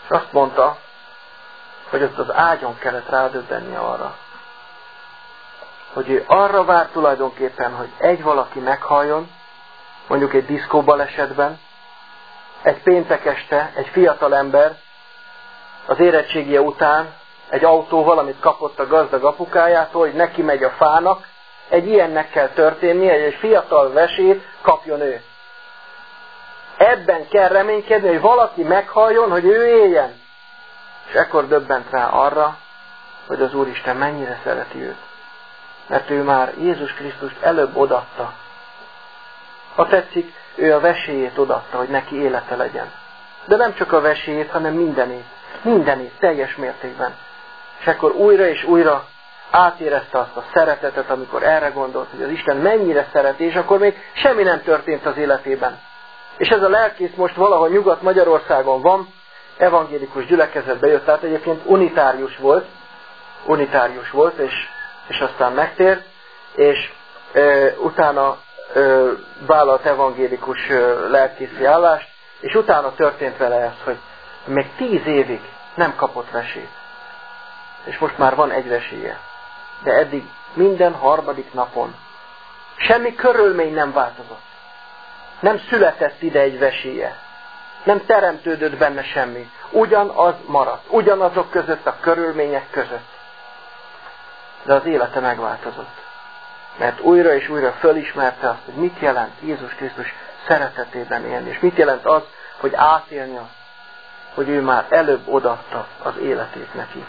azt mondta, hogy ott az ágyon kellett rádöbbennie arra, hogy ő arra vár tulajdonképpen, hogy egy valaki meghalljon, mondjuk egy diszkóbalesetben, egy péntek este, egy fiatal ember az érettségie után egy autóval, amit kapott a gazdag apukájától, hogy neki megy a fának, egy ilyennek kell történnie, hogy egy fiatal vesét kapjon ő. Ebben kell reménykedni, hogy valaki meghalljon, hogy ő éljen. És ekkor döbbent rá arra, hogy az Úristen mennyire szereti őt. Mert ő már Jézus Krisztust előbb odatta. Ha tetszik, ő a vesélyét odatta, hogy neki élete legyen. De nem csak a vesélyét, hanem mindenét. Mindenét, teljes mértékben. És akkor újra és újra átérezte azt a szeretetet, amikor erre gondolt, hogy az Isten mennyire szereti, és akkor még semmi nem történt az életében. És ez a lelkész most valahol Nyugat-Magyarországon van, evangélikus gyülekezetbe jött, tehát egyébként unitárius volt, unitárius volt, és, és aztán megtért, és e, utána e, vállalt evangélikus e, lelkészi állást, és utána történt vele ez, hogy még tíz évig nem kapott vesét. És most már van egy veséje. De eddig minden harmadik napon semmi körülmény nem változott. Nem született ide egy veséje. Nem teremtődött benne semmi. Ugyanaz maradt. Ugyanazok között a körülmények között. De az élete megváltozott. Mert újra és újra fölismerte azt, hogy mit jelent Jézus Krisztus szeretetében élni. És mit jelent az, hogy átélni azt, hogy ő már előbb odaadta az életét neki.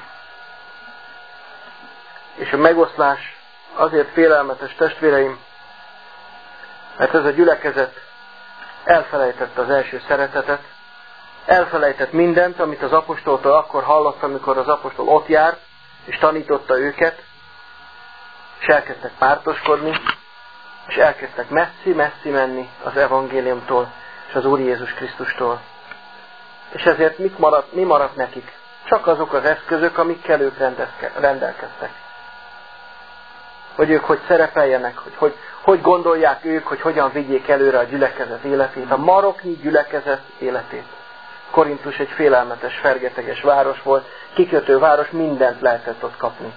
És a megoszlás azért félelmetes, testvéreim, mert ez a gyülekezet elfelejtette az első szeretetet, elfelejtett mindent, amit az apostoltól akkor hallott, amikor az apostol ott járt, és tanította őket, és elkezdtek pártoskodni, és elkezdtek messzi-messzi menni az evangéliumtól, és az Úr Jézus Krisztustól. És ezért mit maradt, mi maradt nekik? Csak azok az eszközök, amikkel ők rendelkeztek. Hogy ők hogy szerepeljenek, hogy, hogy hogy gondolják ők, hogy hogyan vigyék előre a gyülekezet életét, a maroknyi gyülekezet életét. Korintus egy félelmetes, fergeteges város volt, kikötő város, mindent lehetett ott kapni.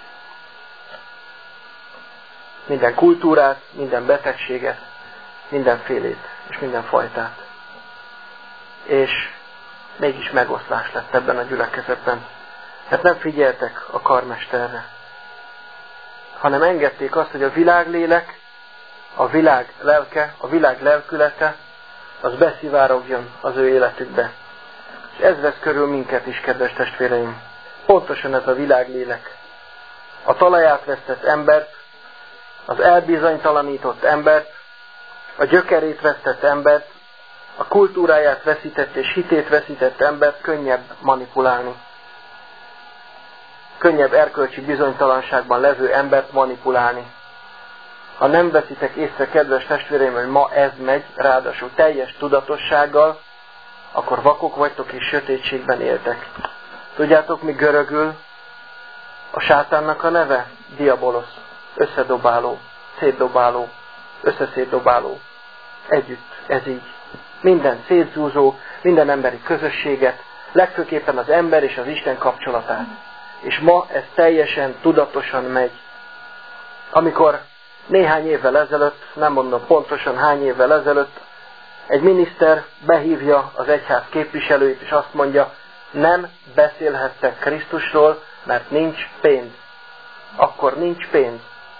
Minden kultúrát, minden betegséget, mindenfélét és minden fajtát. És mégis megoszlás lett ebben a gyülekezetben. Hát nem figyeltek a karmesterre, hanem engedték azt, hogy a világlélek, a világ lelke, a világ lelkülete, az beszivárogjon az ő életükbe. És ez vesz körül minket is, kedves testvéreim. Pontosan ez a világlélek. A talaját vesztett embert, az elbizonytalanított embert, a gyökerét vesztett embert, a kultúráját veszített és hitét veszített embert könnyebb manipulálni. Könnyebb erkölcsi bizonytalanságban levő embert manipulálni. Ha nem veszitek észre, kedves testvéreim, hogy ma ez megy, ráadásul teljes tudatossággal, akkor vakok vagytok és sötétségben éltek. Tudjátok, mi görögül a sátánnak a neve? Diabolosz. Összedobáló, szétdobáló, összeszétdobáló. Együtt, ez így. Minden szétzúzó, minden emberi közösséget, legfőképpen az ember és az Isten kapcsolatát. És ma ez teljesen tudatosan megy. Amikor néhány évvel ezelőtt, nem mondom pontosan hány évvel ezelőtt, egy miniszter behívja az egyház képviselőit, és azt mondja, nem beszélhettek Krisztusról, mert nincs pénz. Akkor nincs pénz.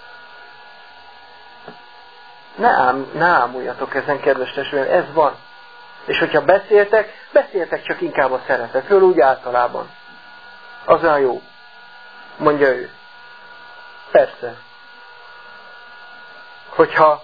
Ne, ám, ne ámuljatok ezen, kedves testvérem, ez van. És hogyha beszéltek, beszéltek csak inkább a szeretetről, úgy általában. Az olyan jó, mondja ő. Persze. Hogyha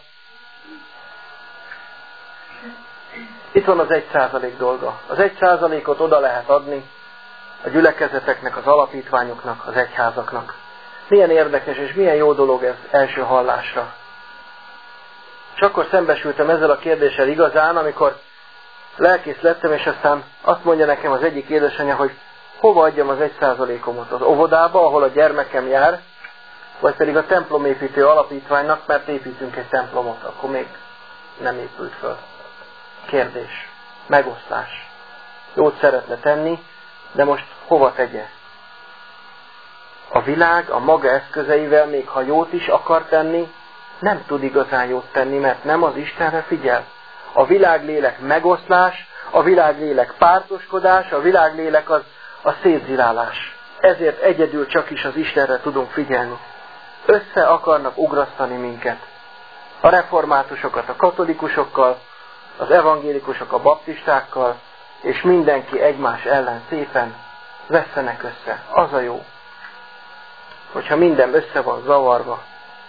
itt van az egy százalék dolga. Az egy százalékot oda lehet adni a gyülekezeteknek, az alapítványoknak, az egyházaknak. Milyen érdekes és milyen jó dolog ez első hallásra. És akkor szembesültem ezzel a kérdéssel igazán, amikor lelkész lettem, és aztán azt mondja nekem az egyik édesanyja, hogy hova adjam az egy százalékomat? Az óvodába, ahol a gyermekem jár, vagy pedig a templomépítő alapítványnak, mert építünk egy templomot, akkor még nem épült föl. Kérdés. Megosztás. Jót szeretne tenni, De most hova tegye? A világ a maga eszközeivel, még ha jót is akar tenni, nem tud igazán jót tenni, mert nem az Istenre figyel. A világlélek megoszlás, a világlélek pártoskodás, a világlélek az a szétzilálás. Ezért egyedül csak is az Istenre tudunk figyelni. Össze akarnak ugrasztani minket. A reformátusokat a katolikusokkal, az evangélikusok a baptistákkal, és mindenki egymás ellen szépen vesszenek össze. Az a jó, hogyha minden össze van zavarva.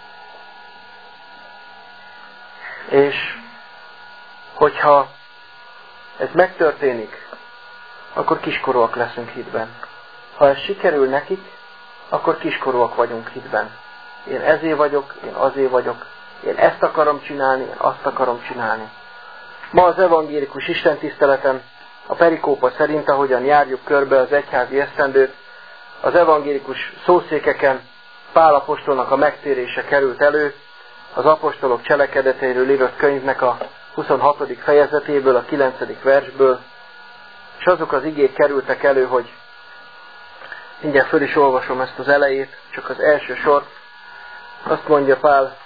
És hogyha ez megtörténik, akkor kiskorúak leszünk hitben. Ha ez sikerül nekik, akkor kiskorúak vagyunk hitben. Én ezé vagyok, én azé vagyok, én ezt akarom csinálni, én azt akarom csinálni. Ma az evangélikus istentiszteleten, a perikópa szerint, ahogyan járjuk körbe az egyházi esztendőt, az evangélikus szószékeken Pál apostolnak a megtérése került elő, az apostolok cselekedeteiről írott könyvnek a huszonhatodik fejezetéből, a kilencedik versből, és azok az igék kerültek elő, hogy mindjárt föl is olvasom ezt az elejét, csak az első sort. Azt mondja Pál,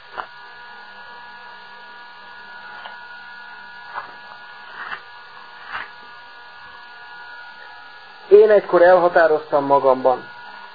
én egykor elhatároztam magamban.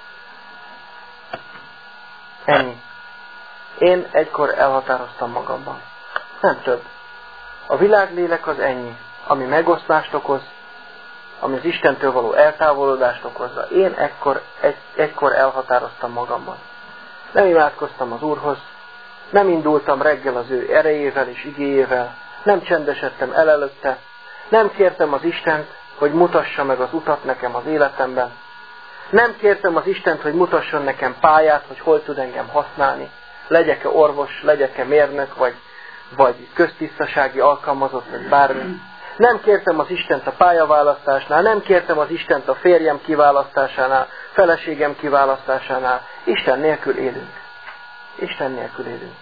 Ennyi. Én egykor elhatároztam magamban. Nem több. A világlélek az ennyi, ami megoszlást okoz, ami az Istentől való eltávolodást okozza. Én ekkor, egy, egykor elhatároztam magamban. Nem imádkoztam az Úrhoz, nem indultam reggel az ő erejével és igéjével, nem csendesedtem el előtte, nem kértem az Istent, hogy mutassa meg az utat nekem az életemben. Nem kértem az Istent, hogy mutasson nekem pályát, hogy hol tud engem használni. Legyek-e orvos, legyek-e mérnök, vagy, vagy köztisztasági alkalmazott, vagy bármi. Nem kértem az Istent a pályaválasztásnál, nem kértem az Istent a férjem kiválasztásánál, feleségem kiválasztásánál. Isten nélkül élünk. Isten nélkül élünk.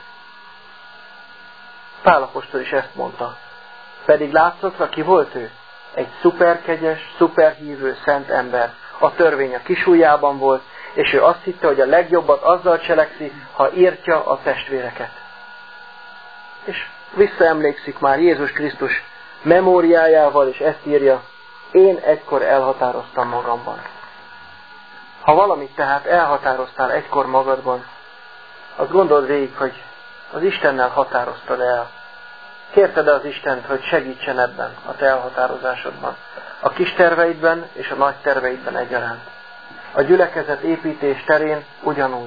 Pál apostol is ezt mondta. Pedig látszottra ki volt ő? Egy szuperkegyes, szuperhívő, szent ember. A törvény a kisujjában volt, és ő azt hitte, hogy a legjobbat azzal cselekszi, ha írtja a testvéreket. És visszaemlékszik már Jézus Krisztus memóriájával, és ezt írja, én egykor elhatároztam magamban. Ha valamit tehát elhatároztál egykor magadban, azt gondold végig, hogy az Istennel határoztad el. Kérted az Istent, hogy segítsen ebben a te elhatározásodban. A kis terveidben és a nagy terveidben egyaránt. A gyülekezet építés terén ugyanúgy.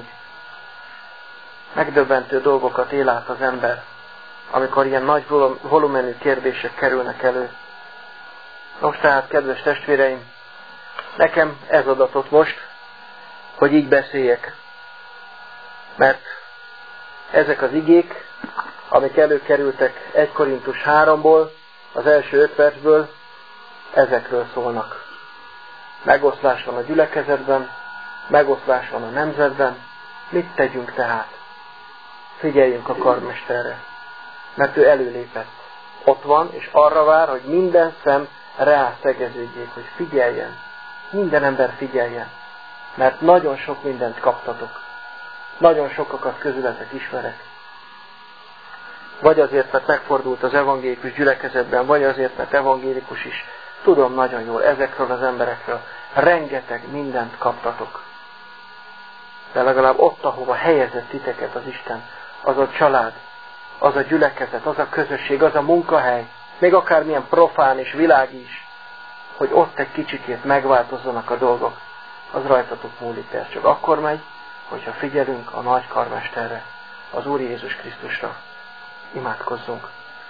Megdöbbentő dolgokat él át az ember, amikor ilyen nagy volumenű kérdések kerülnek elő. Most tehát, kedves testvéreim, nekem ez adatot most, hogy így beszéljek. Mert ezek az igék, amik előkerültek egy Korintus háromból, az első öt versből, ezekről szólnak. Megoszlás van a gyülekezetben, megoszlás van a nemzetben. Mit tegyünk tehát? Figyeljünk a karmesterre, mert ő előlépett. Ott van, és arra vár, hogy minden szem rászegeződjék, hogy figyeljen. Minden ember figyeljen. Mert nagyon sok mindent kaptatok. Nagyon sokakat közületek ismerek. Vagy azért, mert megfordult az evangélikus gyülekezetben, vagy azért, mert evangélikus is. Tudom nagyon jól ezekről az emberekről. Rengeteg mindent kaptatok. De legalább ott, ahova helyezett titeket az Isten, az a család, az a gyülekezet, az a közösség, az a munkahely, még akármilyen profán és világi is, hogy ott egy kicsikét megváltozzanak a dolgok, az rajtatok múlik, ez csak akkor megy, hogyha figyelünk a nagy karmesterre, az Úr Jézus Krisztusra. Imádkozzunk!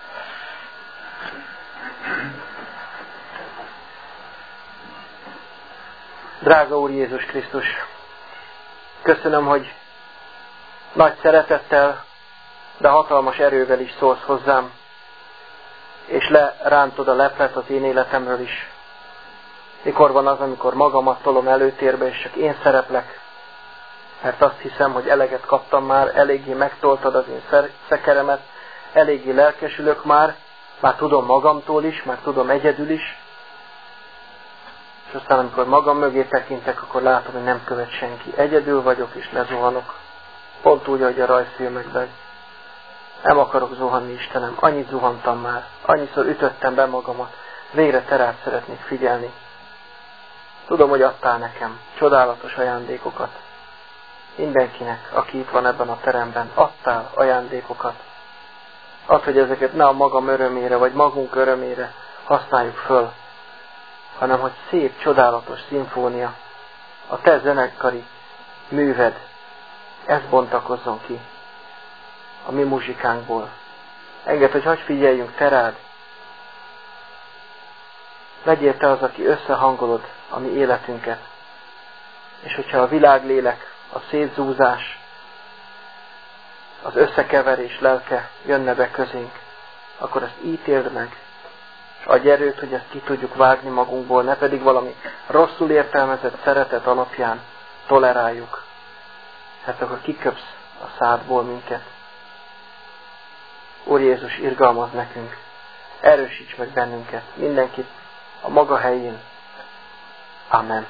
Drága Úr Jézus Krisztus, köszönöm, hogy nagy szeretettel, de hatalmas erővel is szólsz hozzám, és lerántod a leplet az én életemről is. Mikor van az, amikor magamat tolom előtérbe, és csak én szereplek, mert azt hiszem, hogy eleget kaptam már, eléggé megtoltad az én szekeremet, eléggé lelkesülök már, már tudom magamtól is, már tudom egyedül is, és aztán amikor magam mögé tekintek, akkor látom, hogy nem követ senki. Egyedül vagyok és lezuhanok. Pont úgy, ahogy a rajzfilmekben. Nem akarok zuhanni, Istenem, annyit zuhantam már, annyiszor ütöttem be magamat, végre te rád szeretnék figyelni. Tudom, hogy adtál nekem csodálatos ajándékokat. Mindenkinek, aki itt van ebben a teremben, adtál ajándékokat. Add, hogy ezeket ne a magam örömére, vagy magunk örömére használjuk föl, hanem hogy szép, csodálatos szimfónia, a te zenekari műved, ez bontakozzon ki a mi muzsikánkból. Engedd, hogy hadd figyeljünk te rád. Legyél te az, aki összehangolod a mi életünket. És hogyha a világlélek, a szétzúzás, az összekeverés lelke jönne be közénk, akkor ezt ítéld meg, és adj erőt, hogy ezt ki tudjuk vágni magunkból, ne pedig valami rosszul értelmezett szeretet alapján toleráljuk. Hát akkor kiköpsz a szádból minket. Úr Jézus, irgalmaz nekünk, erősíts meg bennünket, mindenkit a maga helyén. Amen.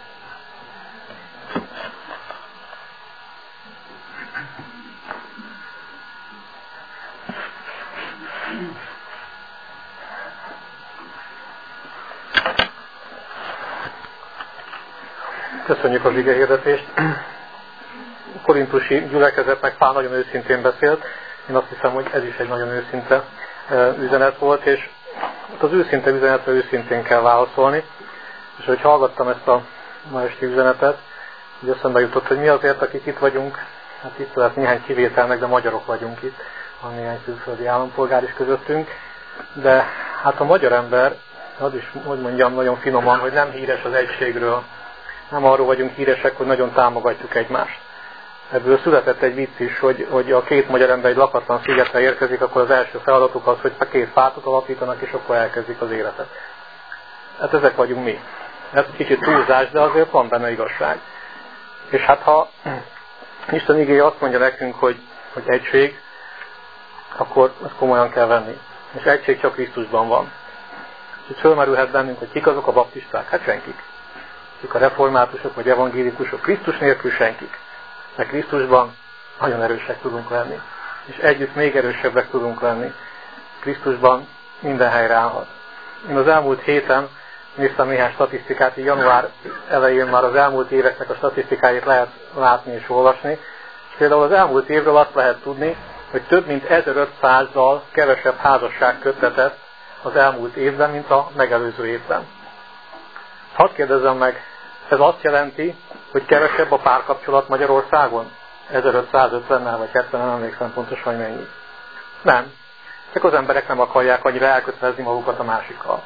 Köszönjük az igehirdetést. A korintusi gyülekezetnek Pál nagyon őszintén beszélt. Én azt hiszem, hogy ez is egy nagyon őszinte üzenet volt, és az őszinte üzenetre őszintén kell válaszolni. És hogy hallgattam ezt a ma esti üzenetet, hogy eszembe jutott, hogy mi azért, akik itt vagyunk, hát itt lehet néhány kivételnek, de magyarok vagyunk itt, van néhány külföldi állampolgár is közöttünk, de hát a magyar ember, az is, hogy mondjam, nagyon finoman, hogy nem híres az egységről, nem arról vagyunk híresek, hogy nagyon támogatjuk egymást. Ebből született egy vicc is, hogy, hogy a két magyar ember egy lakatlan szigetre érkezik, akkor az első feladatuk az, hogy a két pártot alapítanak, és akkor elkezdik az életet. Hát ezek vagyunk mi. Ez kicsit túlzás, de azért van benne igazság. És hát ha Isten igéje azt mondja nekünk, hogy, hogy egység, akkor ezt komolyan kell venni. És egység csak Krisztusban van. És fölmerülhet bennünk, hogy kik azok a baptisták? Hát senkik. Kik a reformátusok vagy evangélikusok? Krisztus nélkül senkik. De Krisztusban nagyon erősek tudunk lenni. És együtt még erősebbek tudunk lenni. Krisztusban minden helyre állhat. Én az elmúlt héten néztem néhány statisztikát, így január elején már az elmúlt éveknek a statisztikáit lehet látni és olvasni. És például az elmúlt évről azt lehet tudni, hogy több mint ezerötszázzal kevesebb házasság köttetett az elmúlt évben, mint a megelőző évben. Hadd kérdezzem meg, ez azt jelenti, hogy kevesebb a párkapcsolat Magyarországon? ezerötszázötvennel vagy hetvennel, nem emlékszem pontosan, hogy mennyi. Nem. Csak az emberek nem akarják annyira elkötelezni magukat a másikkal.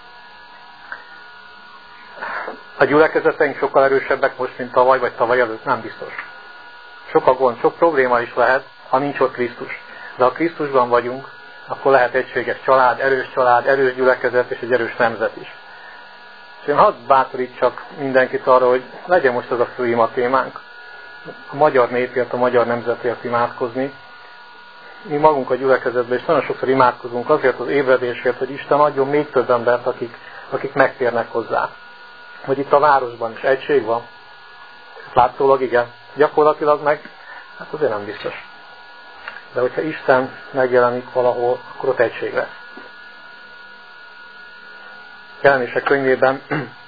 A gyülekezeteink sokkal erősebbek most, mint tavaly vagy tavaly előtt, nem biztos. Sok a gond, sok probléma is lehet, ha nincs ott Krisztus. De ha Krisztusban vagyunk, akkor lehet egységes család, erős család, erős gyülekezet és egy erős nemzet is. És én hadd bátorítsak mindenkit arra, hogy legyen most az a fő ima témánk. A magyar népért, a magyar nemzetért imádkozni. Mi magunk a gyülekezetben is nagyon sokszor imádkozunk azért az ébredésért, hogy Isten adjon még több embert, akik, akik megtérnek hozzá. Hogy itt a városban is egység van. Látszólag igen. Gyakorlatilag meg, hát azért nem biztos. De hogyha Isten megjelenik valahol, akkor ott egység lesz. Jelenések könyvében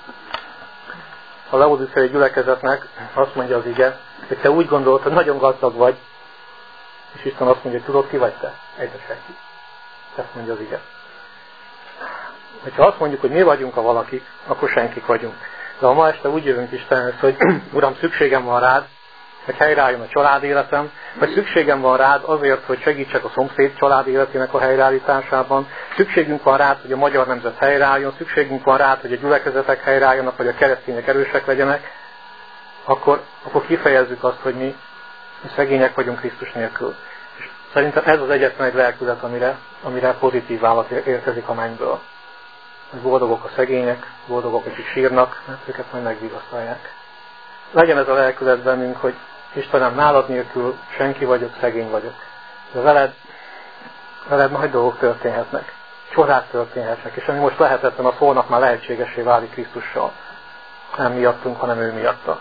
a laodiceai gyülekezetnek azt mondja az ige, hogy te úgy gondolod, hogy nagyon gazdag vagy, és Isten azt mondja, hogy tudod, ki vagy te? Egyre senki. Ezt mondja az ige. Hogyha azt mondjuk, hogy mi vagyunk a valakik, akkor senkik vagyunk. De ha ma este úgy jövünk Istenhez, hogy Uram, szükségem van rád, hogy helyreálljon a család életem, vagy szükségem van rád azért, hogy segítsek a szomszéd család életének a helyreállításában, szükségünk van rád, hogy a magyar nemzet helyreálljon, szükségünk van rád, hogy a gyülekezetek helyreálljanak, vagy a keresztények erősek legyenek, akkor, akkor kifejezzük azt, hogy mi, mi szegények vagyunk Krisztus nélkül. És szerintem ez az egyetlen egy lelkület, amire, amire pozitív válasz érkezik a mennyből. Hogy boldogok a szegények, boldogok, akik sírnak, mert őket majd megvigasztalják. Legyen ez a lelkület bennünk, hogy Istenem, nálad nélkül senki vagyok, szegény vagyok. De veled, veled nagy dolgok történhetnek. Csodák történhetnek, és ami most lehetetlen, az holnap már lehetségesé válik Krisztussal. nem miattunk, hanem ő miatta.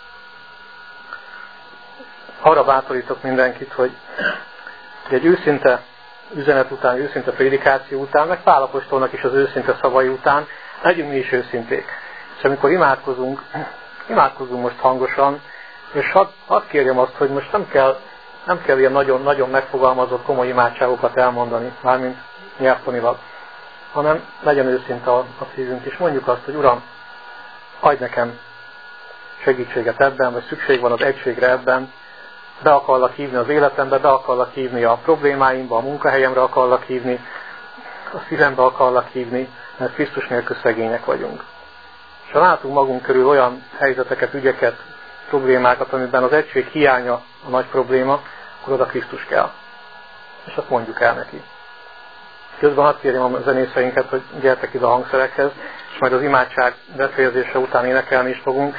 Arra bátorítok mindenkit, hogy egy őszinte üzenet után, őszinte prédikáció után, meg Pál apostolnak is az őszinte szavai után legyünk mi is őszinték. És amikor imádkozunk, imádkozunk most hangosan, és hadd had kérjem azt, hogy most nem kell, nem kell ilyen nagyon-nagyon megfogalmazott komoly imádságokat elmondani, mármint nyelvtanilag, hanem legyen őszinte a, a szívünk, és mondjuk azt, hogy Uram, adj nekem segítséget ebben, vagy szükség van az egységre ebben, be akarlak hívni az életembe, be akarlak hívni a problémáimba, a munkahelyemre akarlak hívni, a szívembe akarlak hívni, mert Krisztus nélkül szegények vagyunk. És ha látunk magunk körül olyan helyzeteket, ügyeket, problémákat, amiben az egység hiánya a nagy probléma, akkor oda Krisztus kell. És azt mondjuk el neki. Közben hadd kérjem a zenészeinket, hogy gyertek ide a hangszerekhez, és majd az imádság befejezése után énekelni is fogunk.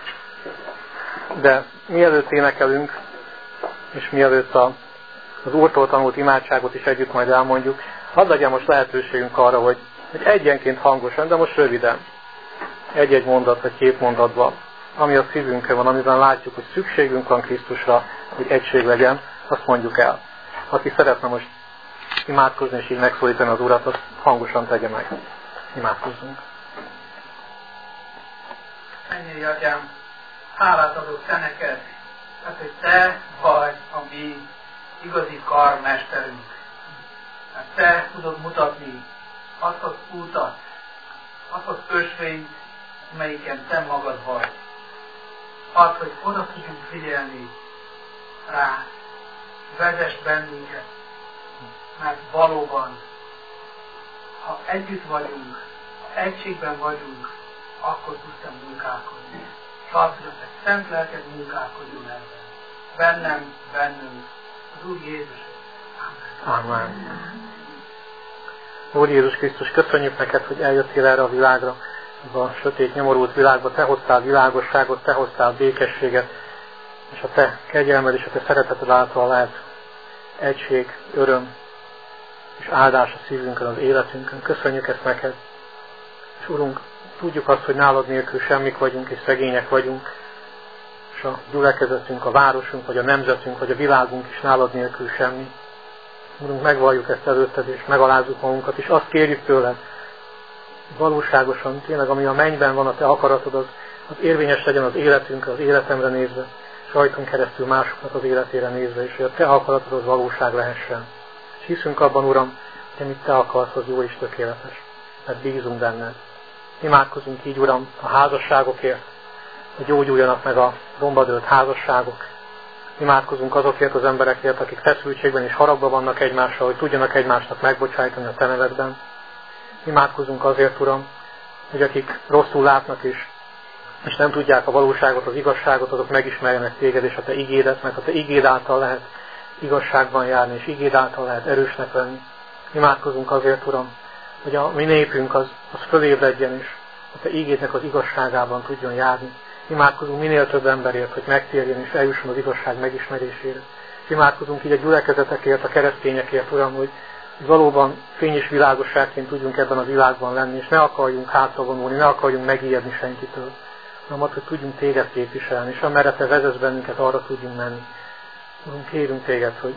De mielőtt énekelünk, és mielőtt a, az Úrtól tanult imádságot is együtt majd elmondjuk, hadd legyen most lehetőségünk arra, hogy, hogy egyenként hangosan, de most röviden, egy-egy mondat vagy két mondatban, ami a szívünkön van, amiben látjuk, hogy szükségünk van Krisztusra, hogy egység legyen, azt mondjuk el. Aki szeretne most imádkozni és így megszólítani az Urat, azt hangosan tegye meg. Imádkozzunk. Mennyei Atyám, hálát adok Te neked, hát hogy Te vagy a mi igazi karmesterünk. Hát Te tudod mutatni azt az útat, azt az ösvényt, melyiken Te magad vagy. Az, hogy oda tudjunk figyelni rá, vezess bennünket, mert valóban, ha együtt vagyunk, ha egységben vagyunk, akkor tudsz Te munkálkodni. És az, hogy a Te szent lelked munkálkodjon ebben. Bennem, bennünk, az Úr Jézus. Amen. Amen. Úr Jézus Krisztus, köszönjük neked, hogy eljöttél erre a világra, ebbe a sötét, nyomorult világba. Te hoztál világosságot, Te hoztál békességet, és a Te kegyelmed és a Te szereteted által lehet egység, öröm és áldás a szívünkön, az életünkön. Köszönjük ezt neked. És Urunk, tudjuk azt, hogy nálad nélkül semmik vagyunk és szegények vagyunk, és a gyülekezetünk, a városunk, vagy a nemzetünk, vagy a világunk is nálad nélkül semmi. Urunk, megvalljuk ezt előtted, és megalázzuk magunkat, és azt kérjük tőled, valóságosan, tényleg, ami a mennyben van, a Te akaratod, az, az érvényes legyen az életünkre, az életemre nézve, és rajtunk keresztül másoknak az életére nézve, és hogy a Te akaratod az valóság lehessen. És hiszünk abban, Uram, hogy amit Te akarsz, az jó és tökéletes, mert bízunk benned. Imádkozunk így, Uram, a házasságokért, hogy gyógyuljanak meg a rombadőlt házasságok. Imádkozunk azokért az emberekért, akik feszültségben és haragban vannak egymással, hogy tudjanak egymásnak megbocsájtani a Te nevedben. Imádkozunk azért, Uram, hogy akik rosszul látnak is, és nem tudják a valóságot, az igazságot, azok megismerjenek Téged és a Te igédet, mert a Te igéd által lehet igazságban járni, és igéd által lehet erősnek lenni. Imádkozunk azért, Uram, hogy a mi népünk az, az fölébredjen, és a Te igédnek az igazságában tudjon járni. Imádkozunk minél több emberért, hogy megtérjen és eljusson az igazság megismerésére. Imádkozunk így a gyülekezetekért, a keresztényekért, Uram, hogy valóban fény és világosságként tudjunk ebben a világban lenni, és ne akarjunk hátravonulni, ne akarjunk megijedni senkitől, hanem azt, hogy tudjunk Téged képviselni, és amerre Te vezetsz bennünket, arra tudjunk menni. Urunk, kérünk Téged, hogy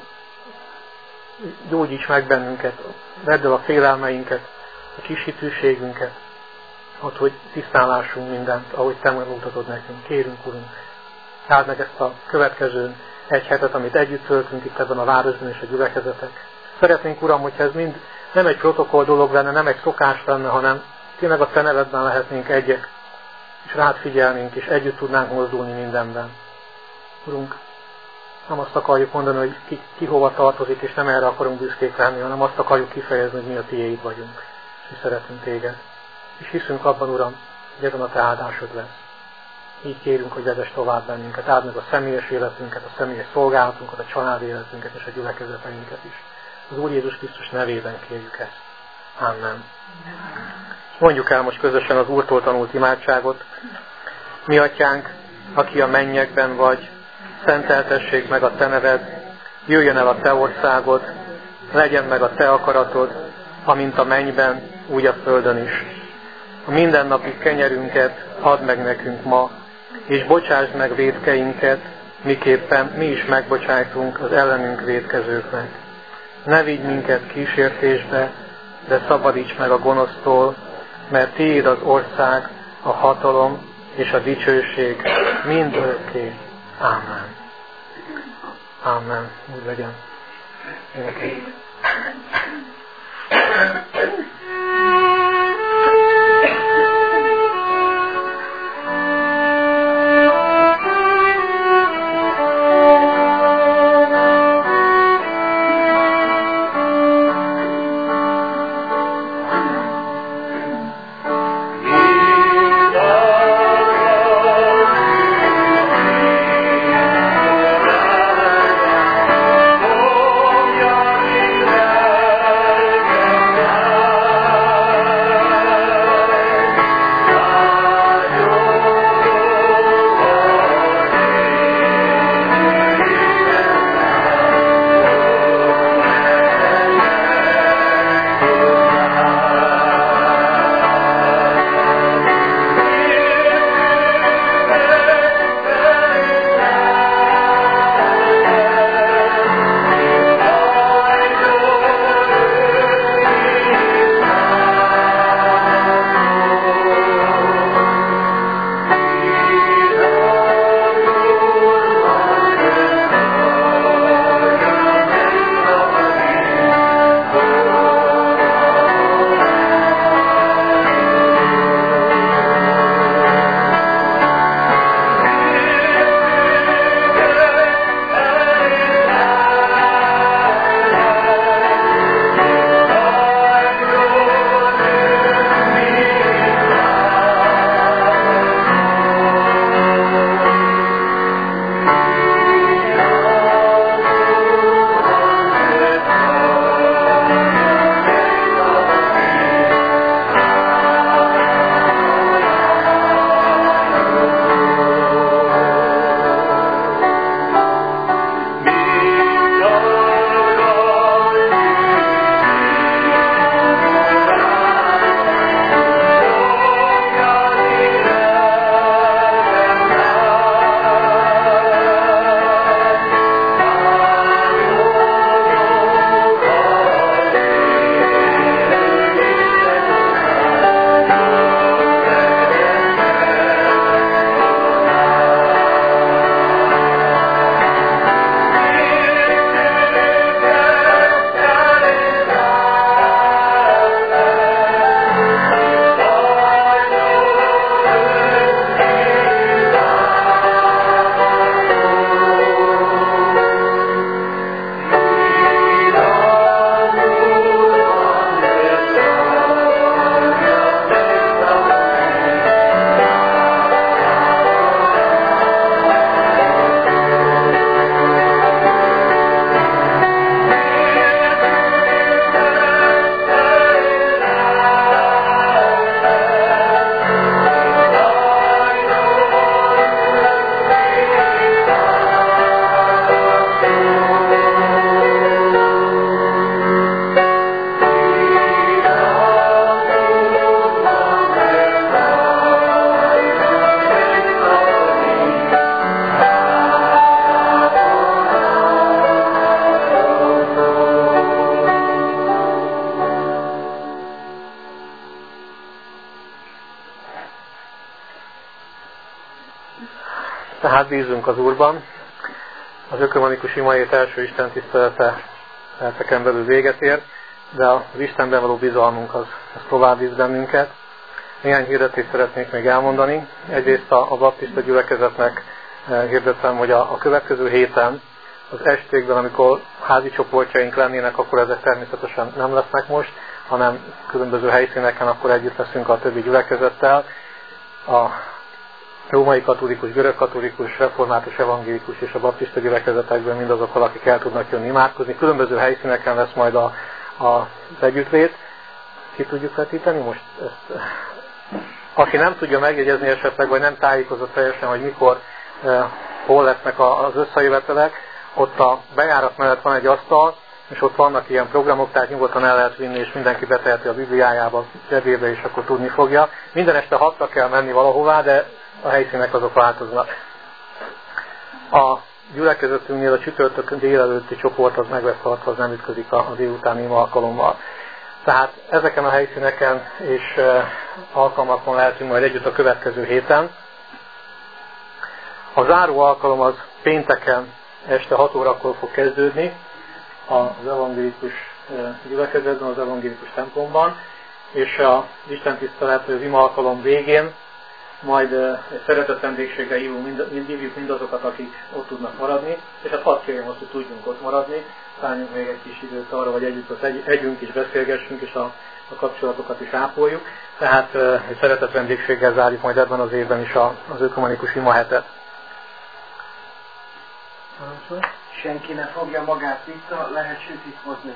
gyógyíts meg bennünket, vedd el a félelmeinket, a kis hitűségünket, ott, hogy tisztán lássunk mindent, ahogy Te megmutatod nekünk. Kérünk, Urunk, áld meg ezt a következő egy hetet, amit együtt töltünk itt ebben a városban és a gyülekezetek. Szeretnénk, Uram, hogyha ez mind nem egy protokoll dolog lenne, nem egy szokás lenne, hanem tényleg a Te nevedben lehetnénk egyek, és rád figyelnénk, és együtt tudnánk mozdulni mindenben. Urunk, nem azt akarjuk mondani, hogy ki, ki hova tartozik, és nem erre akarunk büszkék lenni, hanem azt akarjuk kifejezni, hogy mi a Tiéd vagyunk, és szeretünk Téged. És hiszünk abban, Uram, hogy ezen a Te áldásod lesz. Így kérünk, hogy vezess tovább bennünket, áld meg a személyes életünket, a személyes szolgálatunkat, a család életünket és a gyülekezeteinket is. Az Úr Jézus Krisztus nevében kérjük ezt. Amen. Mondjuk el most közösen az Úrtól tanult imádságot. Mi Atyánk, aki a mennyekben vagy, szenteltessék meg a Te neved, jöjjön el a Te országod, legyen meg a Te akaratod, amint a mennyben, úgy a földön is. a mindennapi kenyerünket add meg nekünk ma, és bocsásd meg vétkeinket, miképpen mi is megbocsájtunk az ellenünk vétkezőknek. Ne vigy minket kísértésbe, de szabadíts meg a gonosztól, mert tiéd az ország, a hatalom és a dicsőség mindörökké. Ámen. Ámen. Úgy legyen. Énekeljük. Tehát bízunk az Úrban. Az ökumenikus imahét első Isten tisztelete perceken belül véget ér, de az Istenben való bizalmunk az, az tovább visz bennünket. Néhány hirdetést szeretnék még elmondani. Egyrészt a, a baptista gyülekezetnek hirdetem, hogy a, a következő héten az estékben, amikor házi csoportjaink lennének, akkor ezek természetesen nem lesznek most, hanem különböző helyszíneken akkor együtt leszünk a többi gyülekezettel. A római katolikus, görög katolikus, református, evangélikus és a baptista gyülekezetekben mindazokkal, akik el tudnak jönni imádkozni. Különböző helyszíneken lesz majd a, a, az együttlét. Ki tudjuk vetíteni most ezt? Aki nem tudja megjegyezni esetleg, vagy nem tájékozott teljesen, hogy mikor, eh, hol lesznek az összejövetelek, ott a bejárat mellett van egy asztal, és ott vannak ilyen programok, tehát nyugodtan el lehet vinni, és mindenki beteheti a Bibliájába, zsebébe, és akkor tudni fogja. Minden este hatra kell menni valahová, de a helyszínek azok változnak. A gyülekezetünknél a csütörtök délelőtti csoport az meg lesz tartva, az nem ütközik a délutáni ima alkalommal. Tehát ezeken a helyszíneken és alkalmakon lehetünk majd együtt a következő héten. A záró alkalom az pénteken este hat órakor fog kezdődni az evangélikus gyülekezetben, az evangélikus templomban, és az istentisztelet, az ima alkalom végén majd egy szeretett vendégséggel hívjuk mind, mind, mindazokat, akik ott tudnak maradni, és hát hadd kérjem azt, hogy tudjunk ott maradni, szálljunk még egy kis időt arra, hogy együtt az egy, együnk is beszélgessünk, és a, a kapcsolatokat is ápoljuk. Tehát egy szeretett vendégséggel zárjuk majd ebben az évben is a, az ökumenikus ima hetet. Senki ne fogja magát vissza, lehet sütit hozni.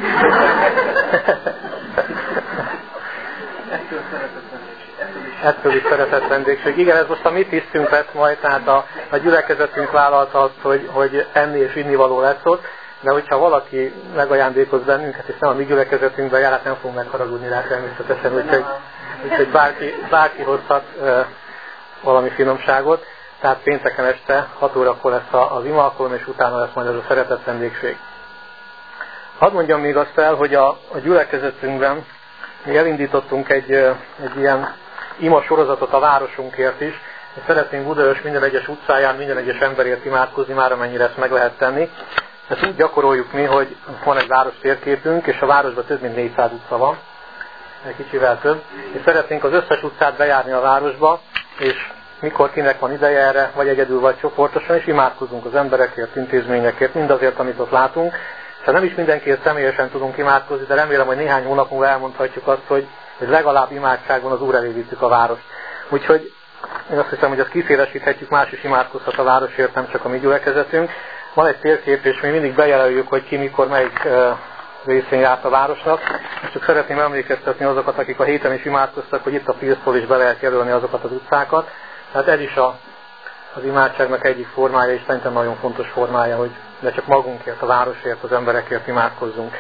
Ettől szeretett vendégség. Ettől is szeretett vendégség. Igen, ez most a mi tisztünk lett majd, tehát a, a gyülekezetünk vállalta azt, hogy, hogy enni és inni való lesz ott, de hogyha valaki megajándékoz bennünket, és nem a mi gyülekezetünkben jár, hát nem fogunk megharagudni rá természetesen, úgyhogy, úgyhogy bárki, bárki hozhat e, valami finomságot. Tehát pénteken este hat órakor lesz az ima alkalom, és utána lesz majd ez a szeretett vendégség. Hadd mondjam még azt el, hogy a, a gyülekezetünkben mi elindítottunk egy, egy ilyen ima sorozatot a városunkért is, és szeretnénk Budaörs minden egyes utcáján, minden egyes emberért imádkozni, már amennyire ezt meg lehet tenni. Ezt úgy gyakoroljuk mi, hogy van egy város térképünk, és a városban több mint négyszáz utca van, egy kicsivel több, és szeretnénk az összes utcát bejárni a városba, és mikor kinek van ideje erre, vagy egyedül, vagy csoportosan, és imádkozunk az emberekért, intézményekért, mindazért, amit ott látunk. És nem is mindenkiért személyesen tudunk imádkozni, de remélem, hogy néhány hónap múlva elmondhatjuk azt, hogy, hogy legalább imádságban az Úr elé vittük a várost. Úgyhogy én azt hiszem, hogy azt kiszélesíthetjük, más is imádkozhat a városért, nem csak a mi gyülekezetünk. Van egy térkép, és mi mindig bejelöljük, hogy ki mikor melyik uh, részén járt a városnak. És csak szeretném emlékeztetni azokat, akik a héten is imádkoztak, hogy itt a Pilsztól is be lehet jelölni azokat az utcákat. Tehát ez is a, az imádságnak egyik formája, és szerintem nagyon fontos formája, hogy ne csak magunkért, a városért, az emberekért imádkozzunk.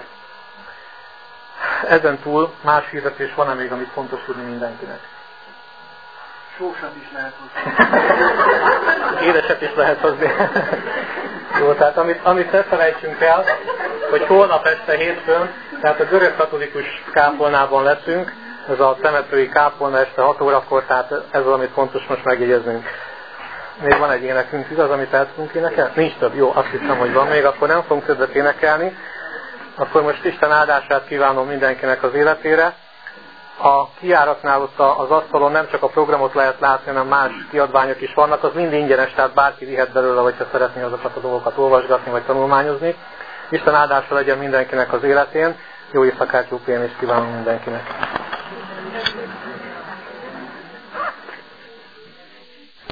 Ezen túl más hirdetés van-e még, amit fontos tudni mindenkinek? Sósat is lehet hozni. Édeset is lehet hozni. Jó, tehát amit, amit ne felejtsünk el, hogy holnap este hétfőn, tehát a görög katolikus kápolnában leszünk, ez a temetői kápolna este hat órakor, tehát ez az, amit fontos most megjegyeznünk. Még van egy énekünk, igaz, amit el tudunk énekelni? Nincs több, jó, azt hiszem, hogy van még, akkor nem fogunk többet énekelni. Akkor most Isten áldását kívánom mindenkinek az életére. A kijáratnál ott az asztalon nem csak a programot lehet látni, hanem más kiadványok is vannak, az mind ingyenes, tehát bárki vihet belőle, hogyha szeretné azokat a dolgokat olvasgatni vagy tanulmányozni. Isten áldása legyen mindenkinek az életén, jó éjszakát, jó pihenést kívánunk mindenkinek!